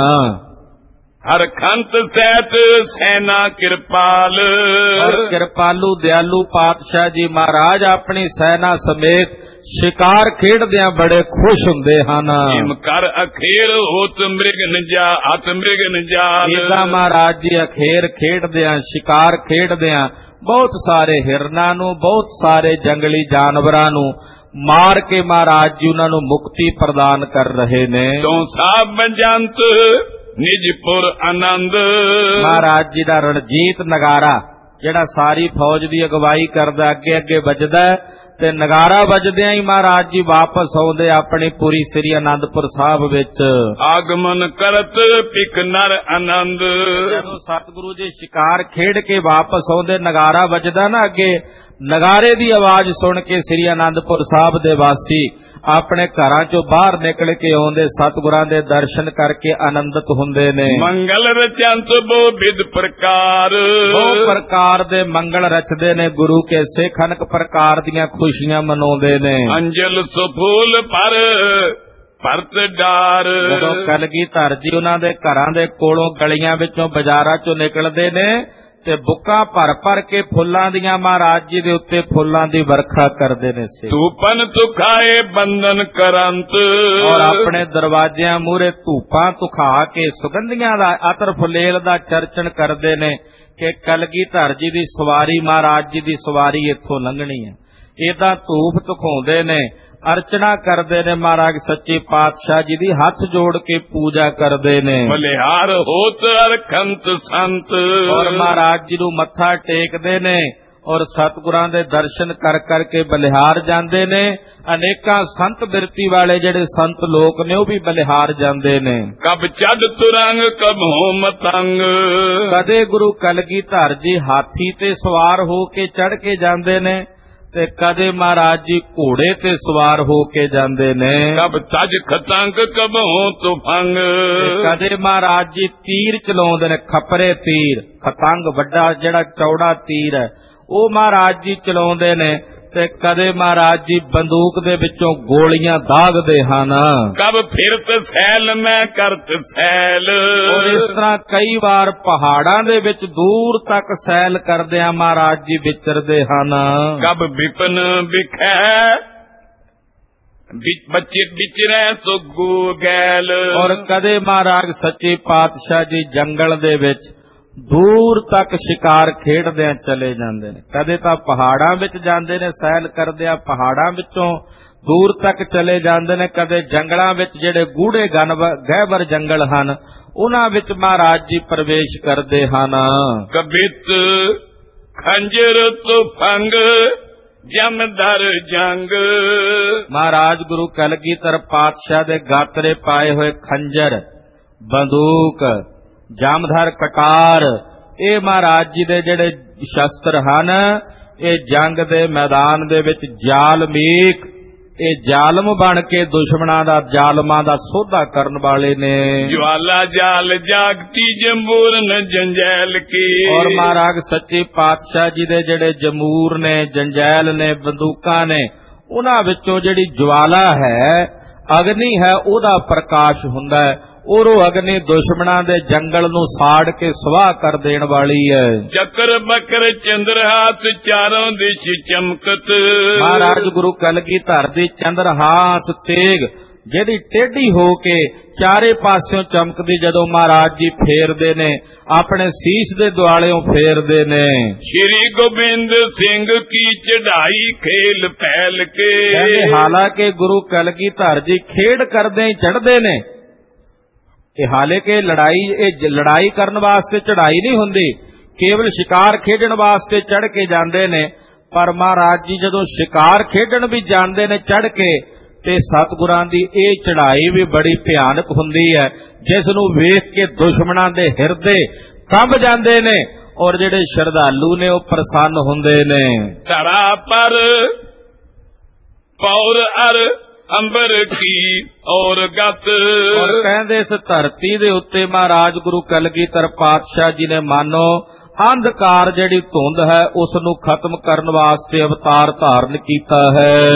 ਹਰ ਖੰਤ ਸਹਿਤ ਸੈਨਾ ਕਿਰਪਾਲ, ਹਰ ਕਿਰਪਾਲੂ ਦਿਆਲੂ ਪਾਤਸ਼ਾਹ ਜੀ ਮਹਾਰਾਜ ਆਪਣੀ ਸੈਨਾ ਸਮੇਤ ਸ਼ਿਕਾਰ ਖੇਡਦਿਆਂ ਬੜੇ ਖੁਸ਼ ਹੁੰਦੇ ਹਨ। ਜਿਮ ਕਰ ਅਖੇਰ ਹੋਤ ਮ੍ਰਿਗ ਨਜਾ ਹਤ ਮ੍ਰਿਗ ਨਜਾਲ, ਇਹਦਾ ਮਹਾਰਾਜ ਜੀ ਅਖੇਰ ਖੇਡਦਿਆਂ, ਸ਼ਿਕਾਰ ਖੇਡਦਿਆਂ ਬਹੁਤ ਸਾਰੇ ਹਿਰਨਾਂ ਨੂੰ, ਬਹੁਤ ਸਾਰੇ ਜੰਗਲੀ ਜਾਨਵਰਾਂ ਨੂੰ ਮਾਰ ਕੇ ਮਹਾਰਾਜ ਜੀ ਉਹਨਾਂ ਨੂੰ ਮੁਕਤੀ ਪ੍ਰਦਾਨ ਕਰ ਰਹੇ ਨੇ। ਤੋਂ ਸਾਬ ਬੰਜੰਤ ਨਿਜਪੁਰ ਆਨੰਦ, ਮਹਾਰਾਜ ਜੀ ਦਾ ਰਣਜੀਤ ਨਗਾਰਾ ਜਿਹੜਾ ਸਾਰੀ ਫੌਜ ਦੀ ਅਗਵਾਈ ਕਰਦਾ, ਅੱਗੇ ਅੱਗੇ ਵੱਜਦਾ, ਤੇ ਨਗਾਰਾ ਵੱਜਦਿਆਂ ਹੀ ਮਹਾਰਾਜ ਜੀ ਵਾਪਸ ਆਉਂਦੇ ਆਪਣੀ ਪੂਰੀ ਸ੍ਰੀ ਆਨੰਦਪੁਰ ਸਾਹਿਬ ਵਿੱਚ। ਆਗਮਨ ਕਰਤ ਪਿਕ ਨਰ ਆਨੰਦ, ਜਦੋਂ ਸਤਿਗੁਰੂ ਜੀ ਸ਼ਿਕਾਰ ਖੇਡ ਕੇ ਵਾਪਸ ਆਉਂਦੇ, ਨਗਾਰਾ ਵੱਜਦਾ ਨਾ ਅੱਗੇ, ਨਗਾਰੇ ਦੀ ਆਵਾਜ਼ ਸੁਣ ਕੇ ਸ੍ਰੀ ਆਨੰਦਪੁਰ ਸਾਹਿਬ ਦੇ ਵਾਸੀ ਆਪਣੇ ਘਰਾਂ ਚੋਂ ਬਾਹਰ ਨਿਕਲ ਕੇ ਆਉਂਦੇ, ਸਤਿਗੁਰਾਂ ਦੇ ਦਰਸ਼ਨ ਕਰਕੇ ਆਨੰਦਿਤ ਹੁੰਦੇ ਨੇ। ਮੰਗਲ ਰਚੰਤ ਬੋ ਵਿਦ ਪ੍ਰਕਾਰ, ਬਹੁਤ ਪ੍ਰਕਾਰ ਦੇ ਮੰਗਲ ਰਚਦੇ ਨੇ ਗੁਰੂ ਕੇ ਸਿੱਖ, ਅਨੇਕ ਪ੍ਰਕਾਰ ਦੀਆਂ ਖੁਸ਼ੀਆਂ ਮਨਾਉਂਦੇ ਨੇ। ਅੰਜਲ ਸੁਫੂਲ ਪਰ ਭਰਤ ਡਾਰ, ਜਦੋਂ ਕਲਗੀਧਰ ਜੀ ਉਹਨਾਂ ਦੇ ਘਰਾਂ ਦੇ ਕੋਲੋਂ ਗਲੀਆਂ ਵਿੱਚੋਂ ਬਾਜ਼ਾਰਾਂ ਚੋਂ ਨਿਕਲਦੇ ਨੇ ਤੇ ਬੁੱਕਾਂ ਭਰ ਭਰ ਕੇ ਫੁੱਲਾਂ ਦੀਆਂ ਮਹਾਰਾਜ ਜੀ ਦੇ ਉੱਤੇ ਫੁੱਲਾਂ ਦੀ ਵਰਖਾ ਕਰਦੇ ਨੇ। ਧੂਪਨ ਤੁਖਾਏ ਬੰਦਨ ਕਰੰਤ, ਔਰ ਆਪਣੇ ਦਰਵਾਜ਼ਿਆਂ ਮੂਹਰੇ ਧੂਪਾਂ ਤੁਖਾ ਕੇ ਸੁਗੰਧੀਆਂ ਦਾ ਅਤਰ ਫੁਲੇਲ ਦਾ ਚਰਚਣ ਕਰਦੇ ਨੇ ਕਿ ਕਲਗੀਧਰ ਜੀ ਦੀ ਸਵਾਰੀ, ਮਹਾਰਾਜ ਜੀ ਦੀ ਸਵਾਰੀ ਇੱਥੋਂ ਲੰਘਣੀ ਹੈ। ਏਦਾਂ ਧੂਪ ਤੁਖਾਉਂਦੇ ਨੇ, ਅਰਚਨਾ ਕਰਦੇ ਨੇ ਮਹਾਰਾਜ ਸੱਚੇ ਪਾਤਸ਼ਾਹ ਜੀ ਦੀ, ਹੱਥ ਜੋੜ ਕੇ ਪੂਜਾ ਕਰਦੇ ਨੇ। ਬਲਿਹਾਰ ਹੋਤ ਅਰਖੰਤ ਸੰਤ, ਔਰ ਮਹਾਰਾਜ ਜੀ ਨੂੰ ਮੱਥਾ ਟੇਕਦੇ ਨੇ ਔਰ ਸਤਿਗੁਰਾਂ ਦੇ ਦਰਸ਼ਨ ਕਰ ਕਰਕੇ ਬਲਿਹਾਰ ਜਾਂਦੇ ਨੇ। ਅਨੇਕਾਂ ਸੰਤ ਬਿਰਤੀ ਵਾਲੇ ਜਿਹੜੇ ਸੰਤ ਲੋਕ ਨੇ ਉਹ ਵੀ ਬਲਿਹਾਰ ਜਾਂਦੇ ਨੇ। ਕਬ ਚੱਡ ਤੁਰੰਗ ਕਬ ਹੋ ਮਤੰਗ, ਕਦੇ ਗੁਰੂ ਕਲਗੀਧਰ ਜੀ ਹਾਥੀ ਤੇ ਸਵਾਰ ਹੋ ਕੇ ਚੜ ਕੇ ਜਾਂਦੇ ਨੇ ਤੇ ਕਦੇ ਮਹਾਰਾਜ ਜੀ ਘੋੜੇ ਤੇ ਸਵਾਰ ਹੋ ਕੇ ਜਾਂਦੇ ਨੇ। ਕਬ ਤਜ ਖਤੰਗ ਕਬ ਹੋ ਤੁਫੰਗ, ਕਦੇ ਮਹਾਰਾਜ ਜੀ ਤੀਰ ਚਲਾਉਂਦੇ ਨੇ, ਖਪਰੇ ਤੀਰ, ਖਤੰਗ ਵੱਡਾ ਜਿਹੜਾ ਚੌੜਾ ਤੀਰ ਹੈ ਉਹ ਮਹਾਰਾਜ ਜੀ ਚਲਾਉਂਦੇ ਨੇ, ਤੇ ਕਦੇ ਮਹਾਰਾਜ ਜੀ ਬੰਦੂਕ ਦੇ ਵਿੱਚੋਂ ਗੋਲੀਆਂ ਦਾਗਦੇ ਹਨ। ਕਬ ਫਿਰਤ ਸੈਲ ਮੈਂ ਕਰਤ ਸੈਲ, ਔਰ ਇਸ ਤਰ੍ਹਾਂ ਕਈ ਵਾਰ ਪਹਾੜਾਂ ਦੇ ਵਿੱਚ ਦੂਰ ਤੱਕ ਸੈਲ ਕਰਦਿਆਂ ਮਹਾਰਾਜ ਜੀ ਵਿਚਰਦੇ ਹਨ। ਕਬ ਵਿਪਨ ਵਿਖੈ ਬੱਚੇ ਵਿਚਰੈ ਸੋ ਗੋਗੈਲ, ਔਰ ਕਦੇ ਮਹਾਰਾਜ ਸੱਚੇ ਪਾਤਸ਼ਾਹ ਜੀ ਜੰਗਲ ਦੇ ਵਿੱਚ ਦੂਰ ਤੱਕ ਸ਼ਿਕਾਰ ਖੇਡਦਿਆਂ ਚਲੇ ਜਾਂਦੇ ਨੇ। ਕਦੇ ਤਾਂ ਪਹਾੜਾਂ ਵਿੱਚ ਜਾਂਦੇ ਨੇ, ਸੈਲ ਕਰਦਿਆਂ ਪਹਾੜਾਂ ਵਿੱਚੋਂ ਦੂਰ ਤੱਕ ਚਲੇ ਜਾਂਦੇ ਨੇ। ਕਦੇ ਜੰਗਲਾਂ ਵਿੱਚ ਜਿਹੜੇ ਗੂੜੇ ਗਹਿਵਰ ਜੰਗਲ ਹਨ ਉਹਨਾਂ ਵਿੱਚ ਮਹਾਰਾਜ ਜੀ ਪ੍ਰਵੇਸ਼ ਕਰਦੇ ਹਨ। ਕਬਿਤ ਖੰਜਰ ਤੁਫੰਗ ਜਮਦਰ ਜੰਗ, ਮਹਾਰਾਜ ਗੁਰੂ ਕਲਗੀਧਰ ਪਾਤਸ਼ਾਹ ਦੇ ਗਾਤਰੇ ਪਾਏ ਹੋਏ ਖੰਜਰ, ਬੰਦੂਕ, ਜਾਮਧਰ ਕਟਾਰ, ਇਹ ਮਹਾਰਾਜ ਜੀ ਦੇ ਜਿਹੜੇ ਸ਼ਸਤਰ ਹਨ ਇਹ ਜੰਗ ਦੇ ਮੈਦਾਨ ਦੇ ਵਿੱਚ ਜਾਲਮੀਕ ਇਹ ਜ਼ਾਲਮ ਬਣ ਕੇ ਦੁਸ਼ਮਣਾਂ ਦਾ ਜ਼ਾਲਮਾਂ ਦਾ ਸੋਧਾ ਕਰਨ ਵਾਲੇ ਨੇ। ज्वाला जाल जागती जम्बूरन जंजैल की। ਔਰ ਮਹਾਰਾਜ ਸੱਚੇ ਪਾਤਸ਼ਾਹ ਜੀ ਦੇ ਜਿਹੜੇ ਜਮੂਰ ਨੇ, ਜੰਜੈਲ ਨੇ, ਬੰਦੂਕਾਂ ਨੇ, ਉਹਨਾਂ ਵਿੱਚੋਂ ਜਿਹੜੀ ਜਵਾਲਾ ਹੈ, ਅਗਨੀ ਹੈ, ਉਹਦਾ ਪ੍ਰਕਾਸ਼ ਹੁੰਦਾ ਹੈ। ਔਰ ਉਹ ਅਗਨੀ ਦੁਸ਼ਮਣਾਂ ਦੇ ਜੰਗਲ ਨੂੰ ਸਾੜ ਕੇ ਸਵਾਹ ਕਰ ਦੇਣ ਵਾਲੀ ਹੈ। चक्र बकर चंद्रहास चारों दिश चमकत। ਮਹਾਰਾਜ ਗੁਰੂ ਕਲਗੀਧਰ ਦੀ ਚੰਦਰਹਾਸ ਤੇਗ ਜਿਹੜੀ ਟੇਢੀ ਹੋ ਕੇ ਚਾਰੇ ਪਾਸਿਓਂ ਚਮਕਦੀ ਜਦੋਂ ਮਹਾਰਾਜ ਜੀ ਫੇਰਦੇ ਨੇ, ਆਪਣੇ ਸੀਸ ਦੇ ਦੁਆਲਿਓਂ ਫੇਰਦੇ ਨੇ। श्री गोबिंद सिंह की चढ़ाई खेल फैल के। ਕਹਿੰਦੇ ਹਾਲਾਂਕਿ ਗੁਰੂ ਕਲਗੀਧਰ ਜੀ ਖੇਡ ਕਰਦੇ ਹੀ ਚੜ੍ਹਦੇ ਨੇ। ਇਹ ਹਾਲਾਂਕਿ ਲੜਾਈ ਇਹ ਲੜਾਈ ਕਰਨ ਵਾਸਤੇ ਚੜ੍ਹਾਈ ਨਹੀਂ ਹੁੰਦੀ, ਕੇਵਲ ਸ਼ਿਕਾਰ ਖੇਡਣ ਵਾਸਤੇ ਚੜ੍ਹ ਕੇ ਜਾਂਦੇ ਨੇ। ਪਰ ਮਹਾਰਾਜ ਜੀ ਜਦੋਂ ਸ਼ਿਕਾਰ ਖੇਡਣ ਵੀ ਜਾਂਦੇ ਨੇ ਚੜ੍ਹ ਕੇ, ਤੇ ਸਤਿਗੁਰਾਂ ਦੀ ਇਹ ਚੜ੍ਹਾਈ ਵੀ ਬੜੀ ਭਿਆਨਕ ਹੁੰਦੀ ਹੈ, ਜਿਸ ਨੂੰ ਵੇਖ ਕੇ ਦੁਸ਼ਮਣਾਂ ਦੇ ਹਿਰਦੇ ਕੰਬ ਜਾਂਦੇ ਨੇ, ਔਰ ਜਿਹੜੇ ਸ਼ਰਧਾਲੂ ਨੇ ਉਹ ਪ੍ਰਸੰਨ ਹੁੰਦੇ ਨੇ। धरा पर पौर अर अंबर की और गत। ਔਰ ਕਹਿੰਦੇ ਇਸ ਧਰਤੀ ਦੇ ਉੱਤੇ ਮਹਾਰਾਜ ਗੁਰੂ ਕਲਗੀਧਰ ਪਾਤਸ਼ਾਹ ਜੀ ਨੇ ਮਾਨੋ ਅੰਧਕਾਰ ਜਿਹੜੀ ਧੁੰਦ ਹੈ ਉਸ ਨੂੰ ਖਤਮ ਕਰਨ ਵਾਸਤੇ ਅਵਤਾਰ ਧਾਰਨ ਕੀਤਾ ਹੈ।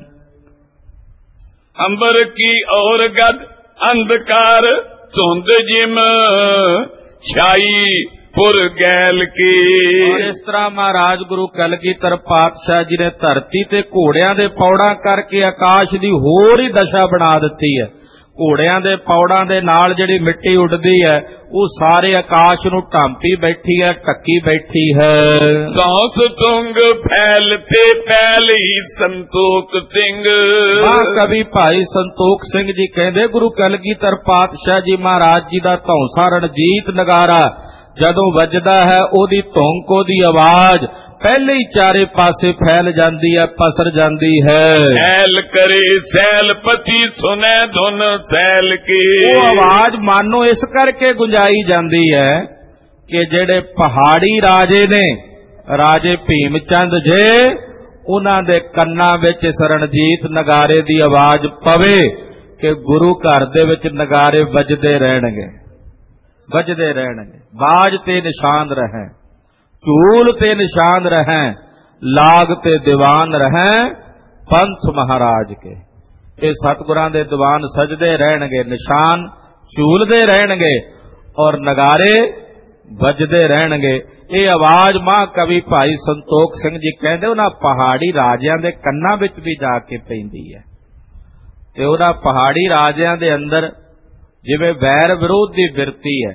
अंबर की और गत अंधकार धुंध जिम छाई पुर गैल की। ਔਰ ਇਸ ਤਰ੍ਹਾਂ ਮਹਾਰਾਜ ਗੁਰੂ ਕਲਗੀਧਰ ਪਾਤਸ਼ਾਹ ਜੀ ਨੇ ਧਰਤੀ ਤੇ ਘੋੜਿਆਂ ਦੇ ਪੌੜਾਂ ਕਰਕੇ ਆਕਾਸ਼ ਦੀ ਹੋਰ ਹੀ ਦਸ਼ਾ ਬਣਾ ਦਿੱਤੀ ਹੈ। ਘੋੜਿਆਂ ਦੇ ਪੌੜਾਂ ਦੇ ਨਾਲ ਜਿਹੜੀ ਮਿੱਟੀ ਉੱਡਦੀ ਹੈ ਉਹ ਸਾਰੇ ਆਕਾਸ਼ ਨੂੰ ਢਾਂਪੀ ਬੈਠੀ ਹੈ, ਢੱਕੀ ਬੈਠੀ ਹੈ। सौस तुंग फैलते फैल ही संतोख सिंह। ਮਾਂ ਕਵੀ ਭਾਈ ਸੰਤੋਖ ਸਿੰਘ ਜੀ ਕਹਿੰਦੇ ਗੁਰੂ ਕਲਗੀਧਰ ਪਾਤਸ਼ਾਹ ਜੀ ਮਹਾਰਾਜ ਜੀ ਦਾ ਧੌਂਸਾ ਰਣਜੀਤ ਨਗਾਰਾ ਜਦੋਂ ਵੱਜਦਾ ਹੈ, ਉਹਦੀ ਧੌਂਕ, ਉਹਦੀ ਆਵਾਜ਼ ਪਹਿਲੇ ਹੀ ਚਾਰੇ ਪਾਸੇ ਫੈਲ ਜਾਂਦੀ ਹੈ, ਪਸਰ ਜਾਂਦੀ ਹੈ। सैल करे सैलपति सुने धुन सैल की। ਉਹ ਆਵਾਜ਼ ਮਾਨੋ ਇਸ ਕਰਕੇ ਗੁੰਜਾਈ ਜਾਂਦੀ ਹੈ ਕਿ ਜਿਹੜੇ ਪਹਾੜੀ ਰਾਜੇ ਨੇ, ਰਾਜੇ ਭੀਮ ਚੰਦ ਜੇ, ਉਹਨਾਂ ਦੇ ਕੰਨਾਂ ਵਿੱਚ ਇਸ ਰਣਜੀਤ ਨਗਾਰੇ ਦੀ ਆਵਾਜ਼ ਪਵੇ ਕਿ ਗੁਰੂ ਘਰ ਦੇ ਵਿੱਚ ਨਗਾਰੇ ਵੱਜਦੇ ਰਹਿਣਗੇ, ਵੱਜਦੇ ਰਹਿਣਗੇ। ਬਾਜ ਤੇ ਨਿਸ਼ਾਨ ਰਹਿ, ਚੂਲ ਤੇ ਨਿਸ਼ਾਨ ਰਹਿ, ਲਾਗ ਤੇ ਦੀਵਾਨ ਰਹਿ, ਪੰਥ ਮਹਾਰਾਜ ਕੇ। ਇਹ ਸਤਿਗੁਰਾਂ ਦੇ ਦੀਵਾਨ ਸਜਦੇ ਰਹਿਣਗੇ, ਨਿਸ਼ਾਨ ਚੂਲਦੇ ਰਹਿਣਗੇ, ਔਰ ਨਗਾਰੇ ਵੱਜਦੇ ਰਹਿਣਗੇ। ਇਹ ਆਵਾਜ਼ ਮਾਂ ਕਵੀ ਭਾਈ ਸੰਤੋਖ ਸਿੰਘ ਜੀ ਕਹਿੰਦੇ ਉਹਨਾਂ ਪਹਾੜੀ ਰਾਜਿਆਂ ਦੇ ਕੰਨਾਂ ਵਿੱਚ ਵੀ ਜਾ ਕੇ ਪੈਂਦੀ ਹੈ। ਤੇ ਉਹਨਾਂ ਪਹਾੜੀ ਰਾਜਿਆਂ ਦੇ ਅੰਦਰ ਜਿਵੇਂ ਵੈਰ ਵਿਰੋਧ ਦੀ ਬਿਰਤੀ ਹੈ।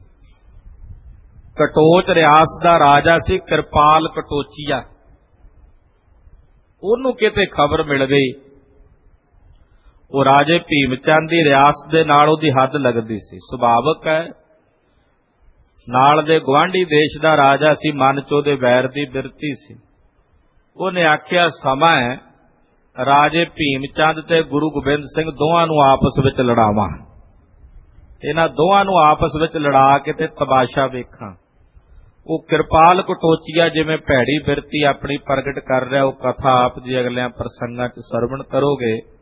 ਕਟੋਚ ਰਿਆਸ ਦਾ ਰਾਜਾ ਸੀ ਕਿਰਪਾਲ ਕਟੋਚੀਆ, ਉਹਨੂੰ ਕਿਤੇ ਖਬਰ ਮਿਲ ਗਈ, ਉਹ ਰਾਜੇ ਭੀਮ ਚੰਦ ਦੀ ਰਿਆਸਤ ਦੇ ਨਾਲ ਉਹਦੀ ਹੱਦ ਲੱਗਦੀ ਸੀ। ਸੁਭਾਵਕ ਹੈ, ਨਾਲ ਦੇ ਗੁਆਂਢੀ ਦੇਸ਼ ਦਾ ਰਾਜਾ ਸੀ, ਮਨ ਚ ਉਹਦੇ ਵੈਰ ਦੀ ਬਿਰਤੀ ਸੀ। ਉਹਨੇ ਆਖਿਆ ਸਮਾਂ ਹੈ ਰਾਜੇ ਭੀਮ ਚੰਦ ਤੇ ਗੁਰੂ ਗੋਬਿੰਦ ਸਿੰਘ ਦੋਵਾਂ ਨੂੰ ਆਪਸ ਵਿੱਚ ਲੜਾਵਾਂ, ਇਹਨਾਂ ਦੋਵਾਂ ਨੂੰ ਆਪਸ ਵਿੱਚ ਲੜਾ ਕੇ ਤੇ ਤਮਾਸ਼ਾ ਵੇਖਾਂ। ਉਹ ਕਿਰਪਾਲ ਕਟੋਚੀਆ ਜਿਵੇਂ ਭੈੜੀ ਬਿਰਤੀ ਆਪਣੀ ਪ੍ਰਗਟ ਕਰ ਰਿਹਾ, ਉਹ ਕਥਾ ਆਪ ਜੀ ਅਗਲਿਆਂ ਪ੍ਰਸੰਗਾਂ ਚ ਸਰਵਣ ਕਰੋਗੇ